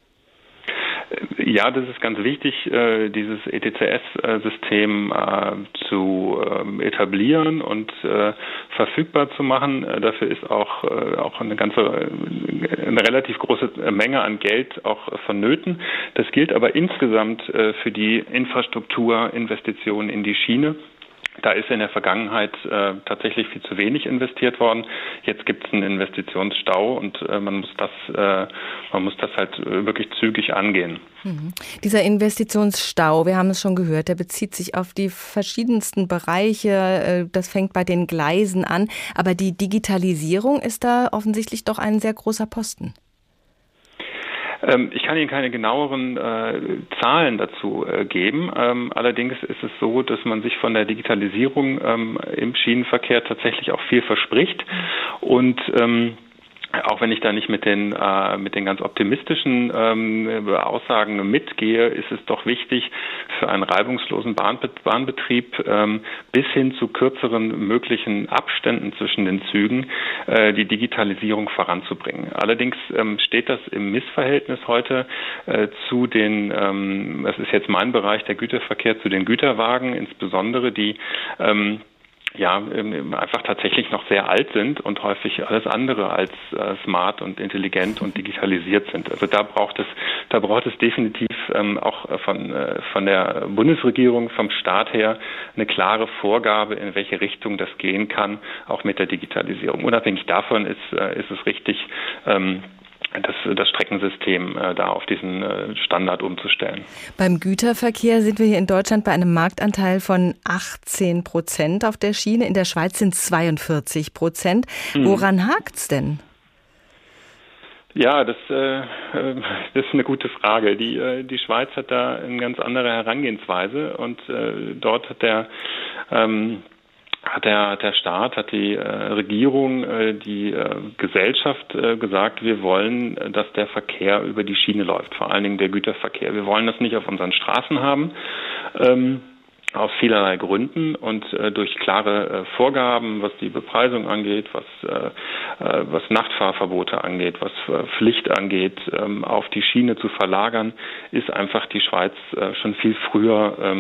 Ja, das ist ganz wichtig, dieses ETCS-System zu etablieren und verfügbar zu machen. Dafür ist auch eine relativ große Menge an Geld auch vonnöten. Das gilt aber insgesamt für die Infrastrukturinvestitionen in die Schiene. Da ist in der Vergangenheit tatsächlich viel zu wenig investiert worden. Jetzt gibt es einen Investitionsstau und man muss das halt wirklich zügig angehen. Dieser Investitionsstau, wir haben es schon gehört, der bezieht sich auf die verschiedensten Bereiche. Das fängt bei den Gleisen an. Aber die Digitalisierung ist da offensichtlich doch ein sehr großer Posten. Ich kann Ihnen keine genaueren Zahlen dazu geben. Allerdings ist es so, dass man sich von der Digitalisierung im Schienenverkehr tatsächlich auch viel verspricht. Und auch wenn ich da nicht mit den ganz optimistischen Aussagen mitgehe, ist es doch wichtig, für einen reibungslosen Bahnbetrieb bis hin zu kürzeren möglichen Abständen zwischen den Zügen die Digitalisierung voranzubringen. Allerdings steht das im Missverhältnis heute zu den, das ist jetzt mein Bereich, der Güterverkehr, zu den Güterwagen, insbesondere die einfach tatsächlich noch sehr alt sind und häufig alles andere als smart und intelligent und digitalisiert sind. Also da braucht es definitiv auch von der Bundesregierung, vom Staat her eine klare Vorgabe, in welche Richtung das gehen kann, auch mit der Digitalisierung. Unabhängig davon ist es richtig, das Streckensystem da auf diesen Standard umzustellen. Beim Güterverkehr sind wir hier in Deutschland bei einem Marktanteil von 18% auf der Schiene. In der Schweiz sind es 42%. Woran hakt's denn? Ja, das ist eine gute Frage. Die Schweiz hat da eine ganz andere Herangehensweise und dort hat der Staat, hat die Regierung, die Gesellschaft gesagt, wir wollen, dass der Verkehr über die Schiene läuft, vor allen Dingen der Güterverkehr. Wir wollen das nicht auf unseren Straßen haben, aus vielerlei Gründen und durch klare Vorgaben, was die Bepreisung angeht, was Nachtfahrverbote angeht, was Pflicht angeht, auf die Schiene zu verlagern, ist einfach die Schweiz schon viel früher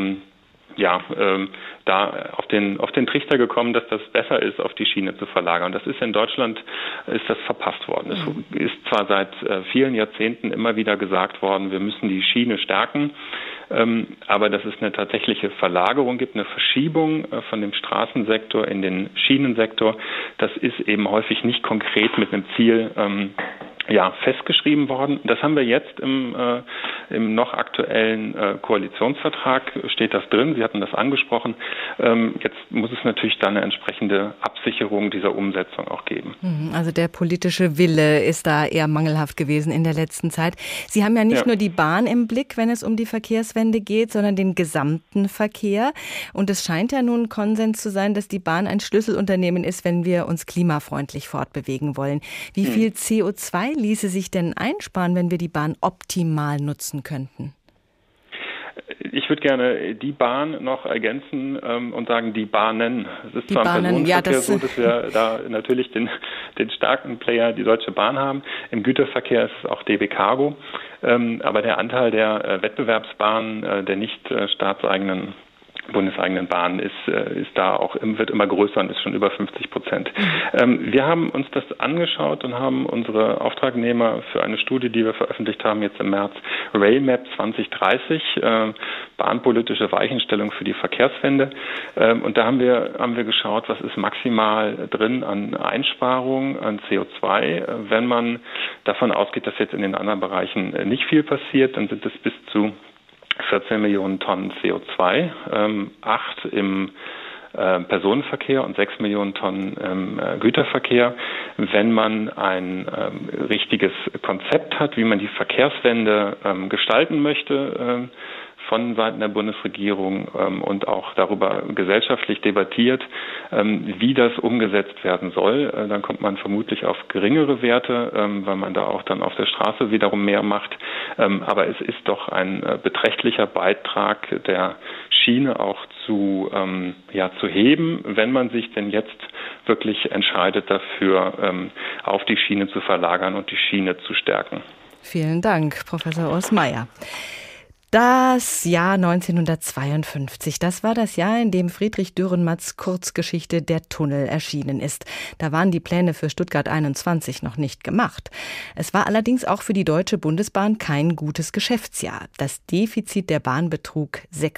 da auf den Trichter gekommen, dass das besser ist, auf die Schiene zu verlagern. Das ist in Deutschland verpasst worden. Es ist zwar seit vielen Jahrzehnten immer wieder gesagt worden, wir müssen die Schiene stärken, aber dass es eine tatsächliche Verlagerung gibt, eine Verschiebung von dem Straßensektor in den Schienensektor, das ist eben häufig nicht konkret mit einem Ziel festgeschrieben worden. Das haben wir jetzt im noch aktuellen Koalitionsvertrag, steht das drin. Sie hatten das angesprochen. Jetzt muss es natürlich dann eine entsprechende Absicherung dieser Umsetzung auch geben. Also der politische Wille ist da eher mangelhaft gewesen in der letzten Zeit. Sie haben ja nicht nur die Bahn im Blick, wenn es um die Verkehrswende geht, sondern den gesamten Verkehr. Und es scheint ja nun Konsens zu sein, dass die Bahn ein Schlüsselunternehmen ist, wenn wir uns klimafreundlich fortbewegen wollen. Wie viel CO2 ließe sich denn einsparen, wenn wir die Bahn optimal nutzen könnten? Ich würde gerne die Bahn noch ergänzen und sagen, die Bahnen. Es ist zwar im Personenverkehr so, dass wir da natürlich den starken Player, die Deutsche Bahn haben. Im Güterverkehr ist es auch DB Cargo. Aber der Anteil der Wettbewerbsbahnen, der nicht bundeseigenen Bahnen ist da auch, wird immer größer und ist schon über 50%. Wir haben uns das angeschaut und haben unsere Auftragnehmer für eine Studie, die wir veröffentlicht haben jetzt im März, Railmap 2030, bahnpolitische Weichenstellung für die Verkehrswende. Und da haben wir geschaut, was ist maximal drin an Einsparungen, an CO2. Wenn man davon ausgeht, dass jetzt in den anderen Bereichen nicht viel passiert, dann sind es bis zu 14 Millionen Tonnen CO2, 8 im Personenverkehr und 6 Millionen Tonnen Güterverkehr. Wenn man ein richtiges Konzept hat, wie man die Verkehrswende gestalten möchte, von Seiten der Bundesregierung und auch darüber gesellschaftlich debattiert, wie das umgesetzt werden soll. Dann kommt man vermutlich auf geringere Werte, weil man da auch dann auf der Straße wiederum mehr macht. Aber es ist doch ein beträchtlicher Beitrag der Schiene auch zu heben, wenn man sich denn jetzt wirklich entscheidet dafür, auf die Schiene zu verlagern und die Schiene zu stärken. Vielen Dank, Professor Urs Meier. Das Jahr 1952, das war das Jahr, in dem Friedrich Dürrenmatts Kurzgeschichte Der Tunnel erschienen ist. Da waren die Pläne für Stuttgart 21 noch nicht gemacht. Es war allerdings auch für die Deutsche Bundesbahn kein gutes Geschäftsjahr. Das Defizit der Bahn betrug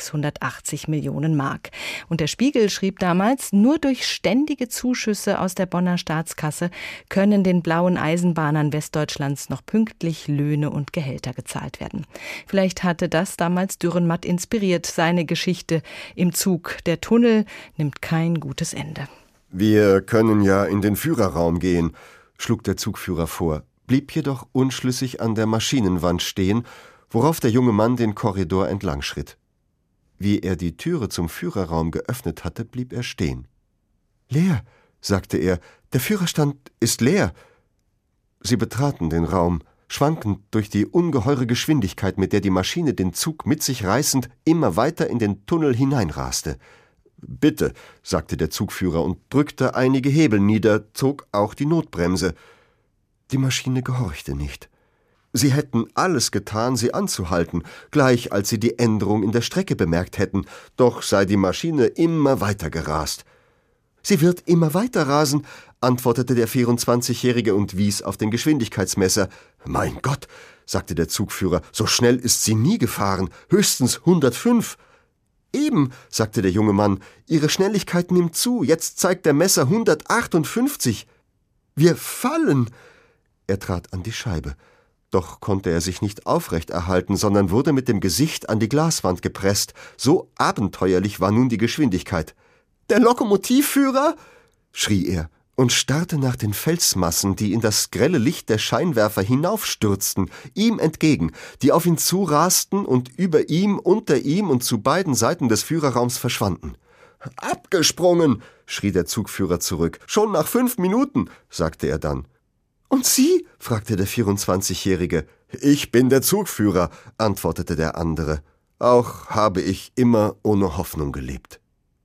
680 Millionen Mark. Und der Spiegel schrieb damals, nur durch ständige Zuschüsse aus der Bonner Staatskasse können den blauen Eisenbahnern Westdeutschlands noch pünktlich Löhne und Gehälter gezahlt werden. Vielleicht hatte das damals Dürrenmatt inspiriert, seine Geschichte im Zug. Der Tunnel nimmt kein gutes Ende. Wir können ja in den Führerraum gehen, schlug der Zugführer vor, blieb jedoch unschlüssig an der Maschinenwand stehen, worauf der junge Mann den Korridor entlang schritt. Wie er die Türe zum Führerraum geöffnet hatte, blieb er stehen. »Leer«, sagte er, »der Führerstand ist leer.« Sie betraten den Raum, schwankend durch die ungeheure Geschwindigkeit, mit der die Maschine den Zug mit sich reißend immer weiter in den Tunnel hineinraste. »Bitte«, sagte der Zugführer und drückte einige Hebel nieder, zog auch die Notbremse. Die Maschine gehorchte nicht. Sie hätten alles getan, sie anzuhalten, gleich als sie die Änderung in der Strecke bemerkt hätten, doch sei die Maschine immer weiter gerast. »Sie wird immer weiter rasen«, antwortete der 24-Jährige und wies auf den Geschwindigkeitsmesser. »Mein Gott«, sagte der Zugführer, »so schnell ist sie nie gefahren, höchstens 105. »Eben«, sagte der junge Mann, »Ihre Schnelligkeit nimmt zu, jetzt zeigt der Messer 158. Wir fallen!« Er trat an die Scheibe. Doch konnte er sich nicht aufrecht erhalten, sondern wurde mit dem Gesicht an die Glaswand gepresst. So abenteuerlich war nun die Geschwindigkeit. »Der Lokomotivführer?« schrie er und starrte nach den Felsmassen, die in das grelle Licht der Scheinwerfer hinaufstürzten, ihm entgegen, die auf ihn zurasten und über ihm, unter ihm und zu beiden Seiten des Führerraums verschwanden. »Abgesprungen«, schrie der Zugführer zurück. »Schon nach 5 Minuten«, sagte er dann. »Und Sie?« fragte der 24-Jährige. »Ich bin der Zugführer«, antwortete der andere. »Auch habe ich immer ohne Hoffnung gelebt.«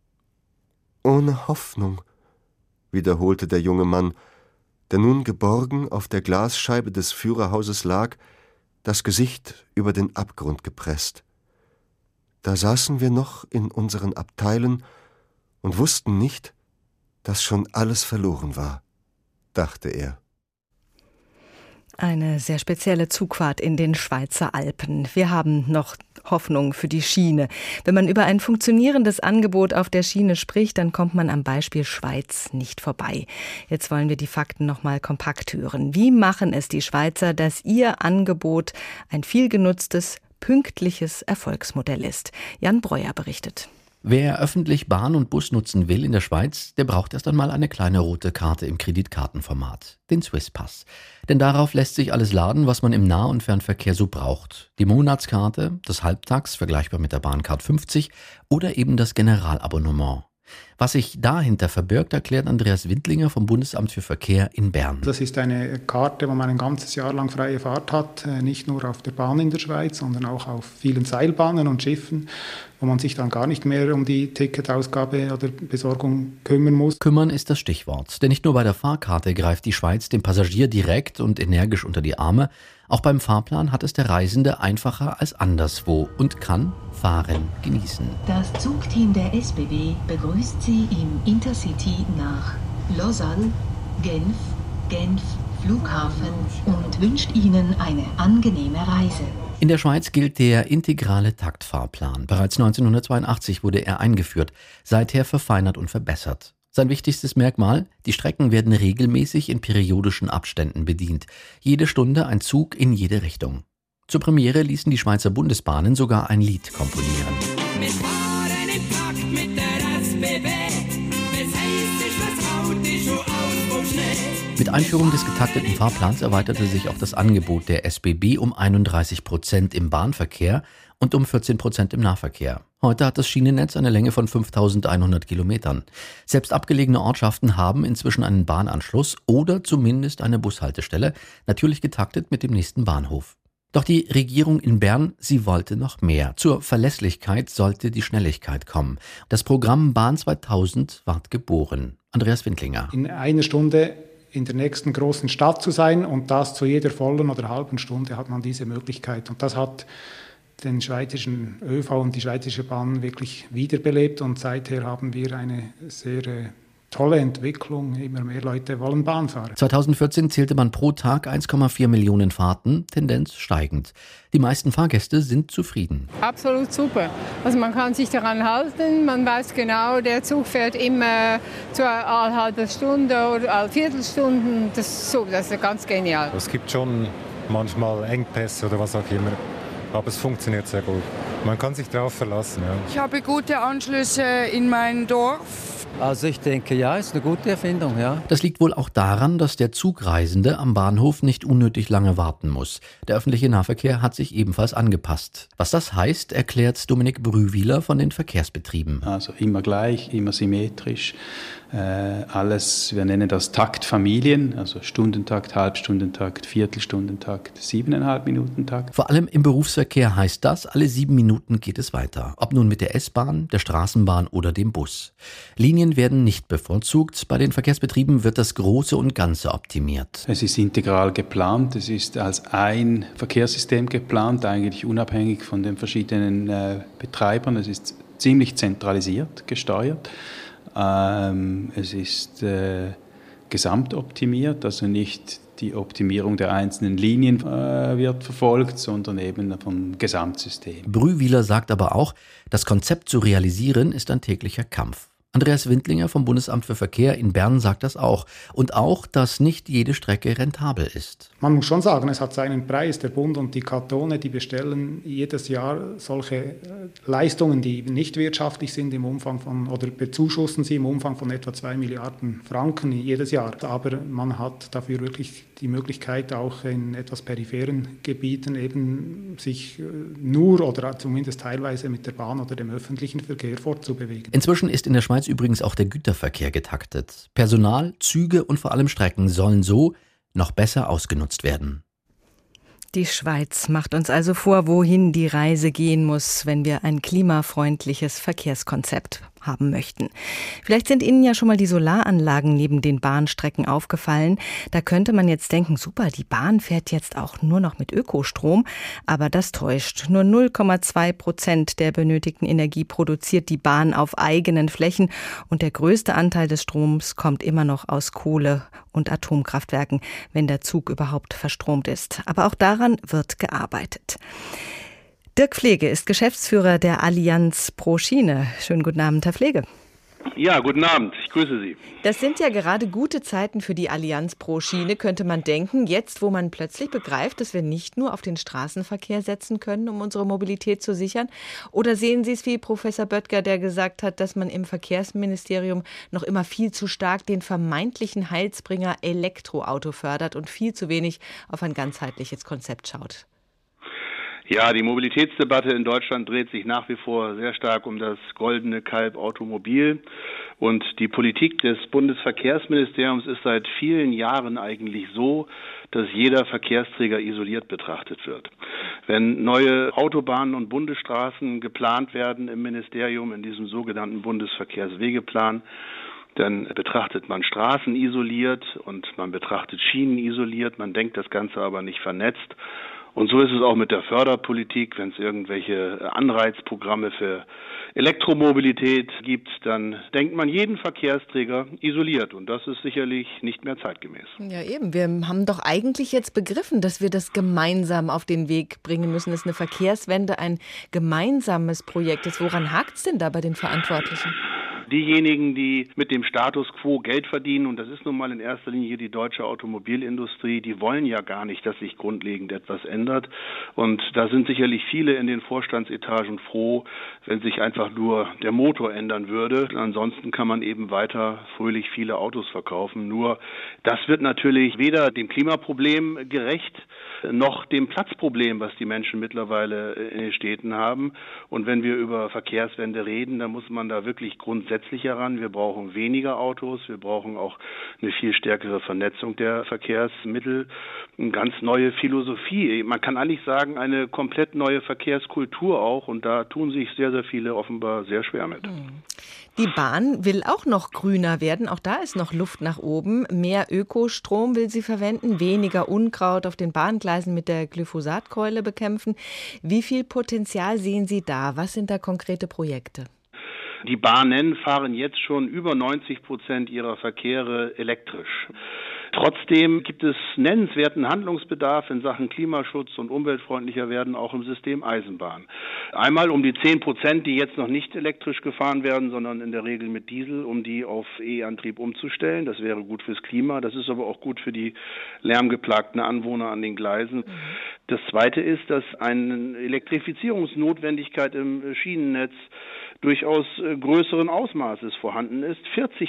»Ohne Hoffnung«, wiederholte der junge Mann, der nun geborgen auf der Glasscheibe des Führerhauses lag, das Gesicht über den Abgrund gepresst. Da saßen wir noch in unseren Abteilen und wussten nicht, dass schon alles verloren war, dachte er. Eine sehr spezielle Zugfahrt in den Schweizer Alpen. Wir haben noch Hoffnung für die Schiene. Wenn man über ein funktionierendes Angebot auf der Schiene spricht, dann kommt man am Beispiel Schweiz nicht vorbei. Jetzt wollen wir die Fakten noch mal kompakt hören. Wie machen es die Schweizer, dass ihr Angebot ein vielgenutztes, pünktliches Erfolgsmodell ist? Jan Breuer berichtet. Wer öffentlich Bahn und Bus nutzen will in der Schweiz, der braucht erst einmal eine kleine rote Karte im Kreditkartenformat, den Swisspass. Denn darauf lässt sich alles laden, was man im Nah- und Fernverkehr so braucht. Die Monatskarte, das Halbtags, vergleichbar mit der Bahncard 50 oder eben das Generalabonnement. Was sich dahinter verbirgt, erklärt Andreas Windlinger vom Bundesamt für Verkehr in Bern. Das ist eine Karte, wo man ein ganzes Jahr lang freie Fahrt hat, nicht nur auf der Bahn in der Schweiz, sondern auch auf vielen Seilbahnen und Schiffen, wo man sich dann gar nicht mehr um die Ticketausgabe oder Besorgung kümmern muss. Kümmern ist das Stichwort, denn nicht nur bei der Fahrkarte greift die Schweiz dem Passagier direkt und energisch unter die Arme, auch beim Fahrplan hat es der Reisende einfacher als anderswo und kann Fahren genießen. Das Zugteam der SBB begrüßt Sie im Intercity nach Lausanne, Genf, Flughafen und wünscht Ihnen eine angenehme Reise. In der Schweiz gilt der integrale Taktfahrplan. Bereits 1982 wurde er eingeführt, seither verfeinert und verbessert. Sein wichtigstes Merkmal: die Strecken werden regelmäßig in periodischen Abständen bedient. Jede Stunde ein Zug in jede Richtung. Zur Premiere ließen die Schweizer Bundesbahnen sogar ein Lied komponieren. Wir fahren im Takt mit der SBB. Mit Einführung des getakteten Fahrplans erweiterte sich auch das Angebot der SBB um 31% im Bahnverkehr und um 14% im Nahverkehr. Heute hat das Schienennetz eine Länge von 5.100 Kilometern. Selbst abgelegene Ortschaften haben inzwischen einen Bahnanschluss oder zumindest eine Bushaltestelle, natürlich getaktet mit dem nächsten Bahnhof. Doch die Regierung in Bern, sie wollte noch mehr. Zur Verlässlichkeit sollte die Schnelligkeit kommen. Das Programm Bahn 2000 ward geboren. Andreas Windlinger. In einer Stunde in der nächsten großen Stadt zu sein und das zu jeder vollen oder halben Stunde hat man diese Möglichkeit. Und das hat den schweizerischen ÖV und die Schweizerische Bahn wirklich wiederbelebt und seither haben wir eine sehr tolle Entwicklung. Immer mehr Leute wollen Bahn fahren. 2014 zählte man pro Tag 1,4 Millionen Fahrten, Tendenz steigend. Die meisten Fahrgäste sind zufrieden. Absolut super. Also man kann sich daran halten, man weiß genau, der Zug fährt immer zu alle halbe Stunde oder alle Viertelstunden. Das ist ganz genial. Es gibt schon manchmal Engpässe oder was auch immer. Aber es funktioniert sehr gut. Man kann sich darauf verlassen. Ja. Ich habe gute Anschlüsse in mein Dorf. Also ich denke, ja, ist eine gute Erfindung, ja. Das liegt wohl auch daran, dass der Zugreisende am Bahnhof nicht unnötig lange warten muss. Der öffentliche Nahverkehr hat sich ebenfalls angepasst. Was das heißt, erklärt Dominik Brühwiler von den Verkehrsbetrieben. Also immer gleich, immer symmetrisch. Alles, wir nennen das Taktfamilien, also Stundentakt, Halbstundentakt, Viertelstundentakt, 7,5-Minuten-Takt. Vor allem im Berufsverkehr heißt das, alle 7 Minuten geht es weiter. Ob nun mit der S-Bahn, der Straßenbahn oder dem Bus. Linien werden nicht bevorzugt. Bei den Verkehrsbetrieben wird das Große und Ganze optimiert. Es ist integral geplant. Es ist als ein Verkehrssystem geplant, eigentlich unabhängig von den verschiedenen Betreibern. Es ist ziemlich zentralisiert gesteuert. Es ist gesamtoptimiert, also nicht die Optimierung der einzelnen Linien wird verfolgt, sondern eben vom Gesamtsystem. Brühwiler sagt aber auch, das Konzept zu realisieren ist ein täglicher Kampf. Andreas Windlinger vom Bundesamt für Verkehr in Bern sagt das auch. Und auch, dass nicht jede Strecke rentabel ist. Man muss schon sagen, es hat seinen Preis. Der Bund und die Kantone, die bestellen jedes Jahr solche Leistungen, die nicht wirtschaftlich sind, im Umfang von, oder bezuschussen sie im Umfang von etwa 2 Milliarden Franken jedes Jahr. Aber man hat dafür wirklich die Möglichkeit, auch in etwas peripheren Gebieten eben sich nur oder zumindest teilweise mit der Bahn oder dem öffentlichen Verkehr fortzubewegen. Inzwischen ist in der Schweiz übrigens auch der Güterverkehr getaktet. Personal, Züge und vor allem Strecken sollen so noch besser ausgenutzt werden. Die Schweiz macht uns also vor, wohin die Reise gehen muss, wenn wir ein klimafreundliches Verkehrskonzept haben möchten. Vielleicht sind Ihnen ja schon mal die Solaranlagen neben den Bahnstrecken aufgefallen. Da könnte man jetzt denken, super, die Bahn fährt jetzt auch nur noch mit Ökostrom. Aber das täuscht. Nur 0,2% der benötigten Energie produziert die Bahn auf eigenen Flächen. Und der größte Anteil des Stroms kommt immer noch aus Kohle- und Atomkraftwerken, wenn der Zug überhaupt verstromt ist. Aber auch daran wird gearbeitet. Dirk Pflege ist Geschäftsführer der Allianz Pro Schiene. Schönen guten Abend, Herr Pflege. Ja, guten Abend. Ich grüße Sie. Das sind ja gerade gute Zeiten für die Allianz Pro Schiene, könnte man denken. Jetzt, wo man plötzlich begreift, dass wir nicht nur auf den Straßenverkehr setzen können, um unsere Mobilität zu sichern. Oder sehen Sie es wie Professor Böttger, der gesagt hat, dass man im Verkehrsministerium noch immer viel zu stark den vermeintlichen Heilsbringer Elektroauto fördert und viel zu wenig auf ein ganzheitliches Konzept schaut? Ja, die Mobilitätsdebatte in Deutschland dreht sich nach wie vor sehr stark um das goldene Kalb Automobil. Und die Politik des Bundesverkehrsministeriums ist seit vielen Jahren eigentlich so, dass jeder Verkehrsträger isoliert betrachtet wird. Wenn neue Autobahnen und Bundesstraßen geplant werden im Ministerium, in diesem sogenannten Bundesverkehrswegeplan, dann betrachtet man Straßen isoliert und man betrachtet Schienen isoliert, man denkt das Ganze aber nicht vernetzt. Und so ist es auch mit der Förderpolitik. Wenn es irgendwelche Anreizprogramme für Elektromobilität gibt, dann denkt man jeden Verkehrsträger isoliert. Und das ist sicherlich nicht mehr zeitgemäß. Ja eben, wir haben doch eigentlich jetzt begriffen, dass wir das gemeinsam auf den Weg bringen müssen. Dass eine Verkehrswende ein gemeinsames Projekt ist. Woran hakt es denn da bei den Verantwortlichen? Diejenigen, die mit dem Status quo Geld verdienen, und das ist nun mal in erster Linie die deutsche Automobilindustrie, die wollen ja gar nicht, dass sich grundlegend etwas ändert. Und da sind sicherlich viele in den Vorstandsetagen froh, wenn sich einfach nur der Motor ändern würde. Ansonsten kann man eben weiter fröhlich viele Autos verkaufen. Nur das wird natürlich weder dem Klimaproblem gerecht, noch dem Platzproblem, was die Menschen mittlerweile in den Städten haben. Und wenn wir über Verkehrswende reden, dann muss man da wirklich grundsätzlich heran. Wir brauchen weniger Autos, wir brauchen auch eine viel stärkere Vernetzung der Verkehrsmittel, eine ganz neue Philosophie. Man kann eigentlich sagen, eine komplett neue Verkehrskultur auch, und da tun sich sehr, sehr viele offenbar sehr schwer mit. Die Bahn will auch noch grüner werden. Auch da ist noch Luft nach oben. Mehr Ökostrom will sie verwenden, weniger Unkraut auf den Bahngleisen mit der Glyphosatkeule bekämpfen. Wie viel Potenzial sehen Sie da? Was sind da konkrete Projekte? Die Bahnen fahren jetzt schon über 90% ihrer Verkehre elektrisch. Trotzdem gibt es nennenswerten Handlungsbedarf in Sachen Klimaschutz und umweltfreundlicher werden, auch im System Eisenbahn. Einmal um die 10%, die jetzt noch nicht elektrisch gefahren werden, sondern in der Regel mit Diesel, um die auf E-Antrieb umzustellen. Das wäre gut fürs Klima, das ist aber auch gut für die lärmgeplagten Anwohner an den Gleisen. Das Zweite ist, dass eine Elektrifizierungsnotwendigkeit im Schienennetz durchaus größeren Ausmaßes vorhanden ist.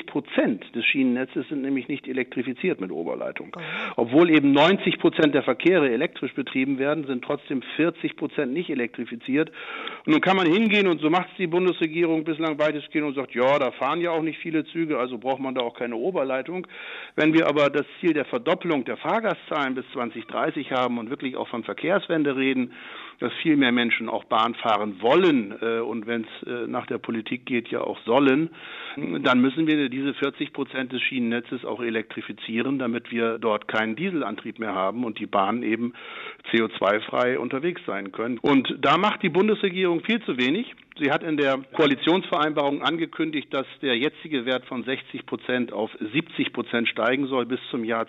40% des Schienennetzes sind nämlich nicht elektrifiziert mit Oberleitung. Obwohl eben 90% der Verkehre elektrisch betrieben werden, sind trotzdem 40% nicht elektrifiziert. Und nun kann man hingehen, und so macht es die Bundesregierung bislang weitestgehend, und sagt, ja, da fahren ja auch nicht viele Züge, also braucht man da auch keine Oberleitung. Wenn wir aber das Ziel der Verdoppelung der Fahrgastzahlen bis 2030 haben und wirklich auch von Verkehrswende reden, dass viel mehr Menschen auch Bahn fahren wollen und wenn es nach der Politik geht, ja auch sollen, dann müssen wir diese 40% des Schienennetzes auch elektrifizieren, damit wir dort keinen Dieselantrieb mehr haben und die Bahnen eben CO2-frei unterwegs sein können. Und da macht die Bundesregierung viel zu wenig. Sie hat in der Koalitionsvereinbarung angekündigt, dass der jetzige Wert von 60% auf 70% steigen soll bis zum Jahr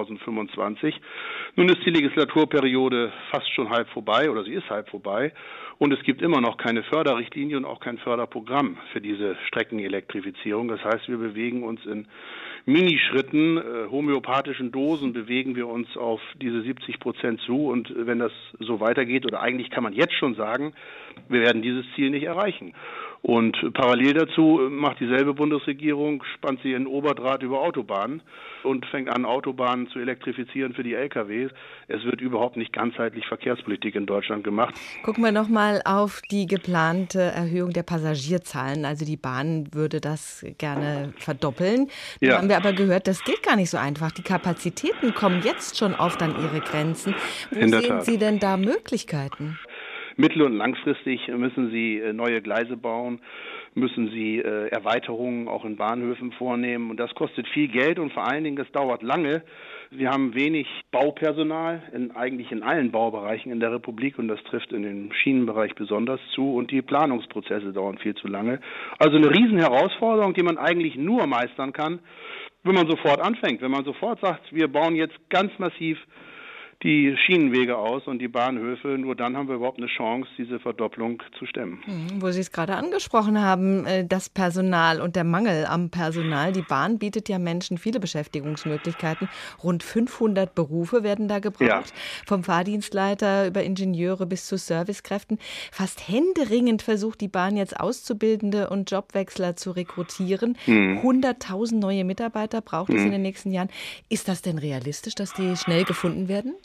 2025. Nun ist die Legislaturperiode fast schon halb vorbei, oder sie ist halb vorbei. Und es gibt immer noch keine Förderrichtlinie und auch kein Förderprogramm für diese Streckenelektrifizierung. Das heißt, wir bewegen uns in Minischritten, homöopathischen Dosen bewegen wir uns auf diese 70% zu. Und wenn das so weitergeht, oder eigentlich kann man jetzt schon sagen, wir werden dieses Ziel nicht erreichen. Und parallel dazu macht dieselbe Bundesregierung, spannt sie in Oberdraht über Autobahnen und fängt an, Autobahnen zu elektrifizieren für die LKWs. Es wird überhaupt nicht ganzheitlich Verkehrspolitik in Deutschland gemacht. Gucken wir noch mal auf die geplante Erhöhung der Passagierzahlen. Also die Bahn würde das gerne verdoppeln. Nun haben wir aber gehört, das geht gar nicht so einfach. Die Kapazitäten kommen jetzt schon oft an ihre Grenzen. Wo sehen Sie denn da Möglichkeiten? Mittel- und langfristig müssen sie neue Gleise bauen, müssen sie Erweiterungen auch in Bahnhöfen vornehmen. Und das kostet viel Geld und vor allen Dingen, das dauert lange. Wir haben wenig Baupersonal, eigentlich in allen Baubereichen in der Republik, und das trifft in den Schienenbereich besonders zu. Und die Planungsprozesse dauern viel zu lange. Also eine Riesenherausforderung, die man eigentlich nur meistern kann, wenn man sofort anfängt. Wenn man sofort sagt, wir bauen jetzt ganz massiv die Schienenwege aus und die Bahnhöfe, nur dann haben wir überhaupt eine Chance, diese Verdopplung zu stemmen. Wo Sie es gerade angesprochen haben, das Personal und der Mangel am Personal. Die Bahn bietet ja Menschen viele Beschäftigungsmöglichkeiten. Rund 500 Berufe werden da gebraucht. Ja. Vom Fahrdienstleiter über Ingenieure bis zu Servicekräften. Fast händeringend versucht die Bahn jetzt Auszubildende und Jobwechsler zu rekrutieren. 100.000 neue Mitarbeiter braucht es in den nächsten Jahren. Ist das denn realistisch, dass die schnell gefunden werden?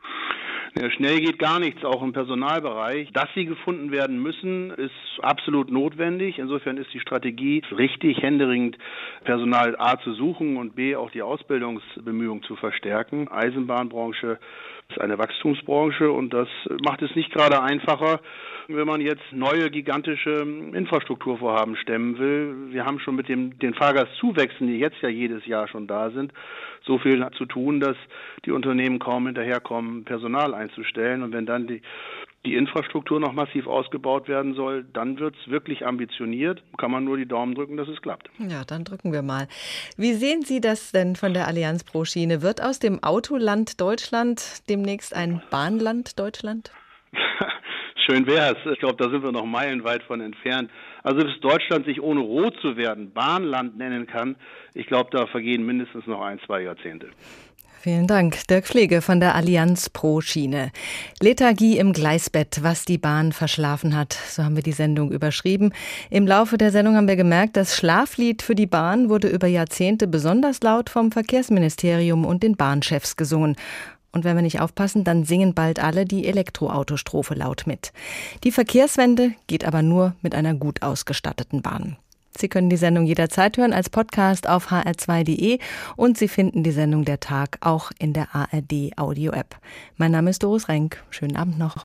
Ja, schnell geht gar nichts, auch im Personalbereich. Dass sie gefunden werden müssen, ist absolut notwendig. Insofern ist die Strategie richtig, händeringend Personal A zu suchen und B auch die Ausbildungsbemühungen zu verstärken. Eisenbahnbranche ist eine Wachstumsbranche und das macht es nicht gerade einfacher, wenn man jetzt neue gigantische Infrastrukturvorhaben stemmen will. Wir haben schon mit den Fahrgastzuwächsen, die jetzt ja jedes Jahr schon da sind, so viel zu tun, dass die Unternehmen kaum hinterherkommen, Personal einzustellen. Und wenn dann die Infrastruktur noch massiv ausgebaut werden soll, dann wird es wirklich ambitioniert. Kann man nur die Daumen drücken, dass es klappt. Ja, dann drücken wir mal. Wie sehen Sie das denn von der Allianz pro Schiene? Wird aus dem Autoland Deutschland demnächst ein Bahnland Deutschland? Schön wär's. Ich glaube, da sind wir noch meilenweit von entfernt. Also bis Deutschland sich ohne rot zu werden Bahnland nennen kann, ich glaube, da vergehen mindestens noch 1-2 Jahrzehnte. Vielen Dank. Dirk Pflege von der Allianz Pro Schiene. Lethargie im Gleisbett, was die Bahn verschlafen hat. So haben wir die Sendung überschrieben. Im Laufe der Sendung haben wir gemerkt, das Schlaflied für die Bahn wurde über Jahrzehnte besonders laut vom Verkehrsministerium und den Bahnchefs gesungen. Und wenn wir nicht aufpassen, dann singen bald alle die Elektroautostrophe laut mit. Die Verkehrswende geht aber nur mit einer gut ausgestatteten Bahn. Sie können die Sendung jederzeit hören als Podcast auf hr2.de und Sie finden die Sendung Der Tag auch in der ARD Audio App. Mein Name ist Doris Renk. Schönen Abend noch.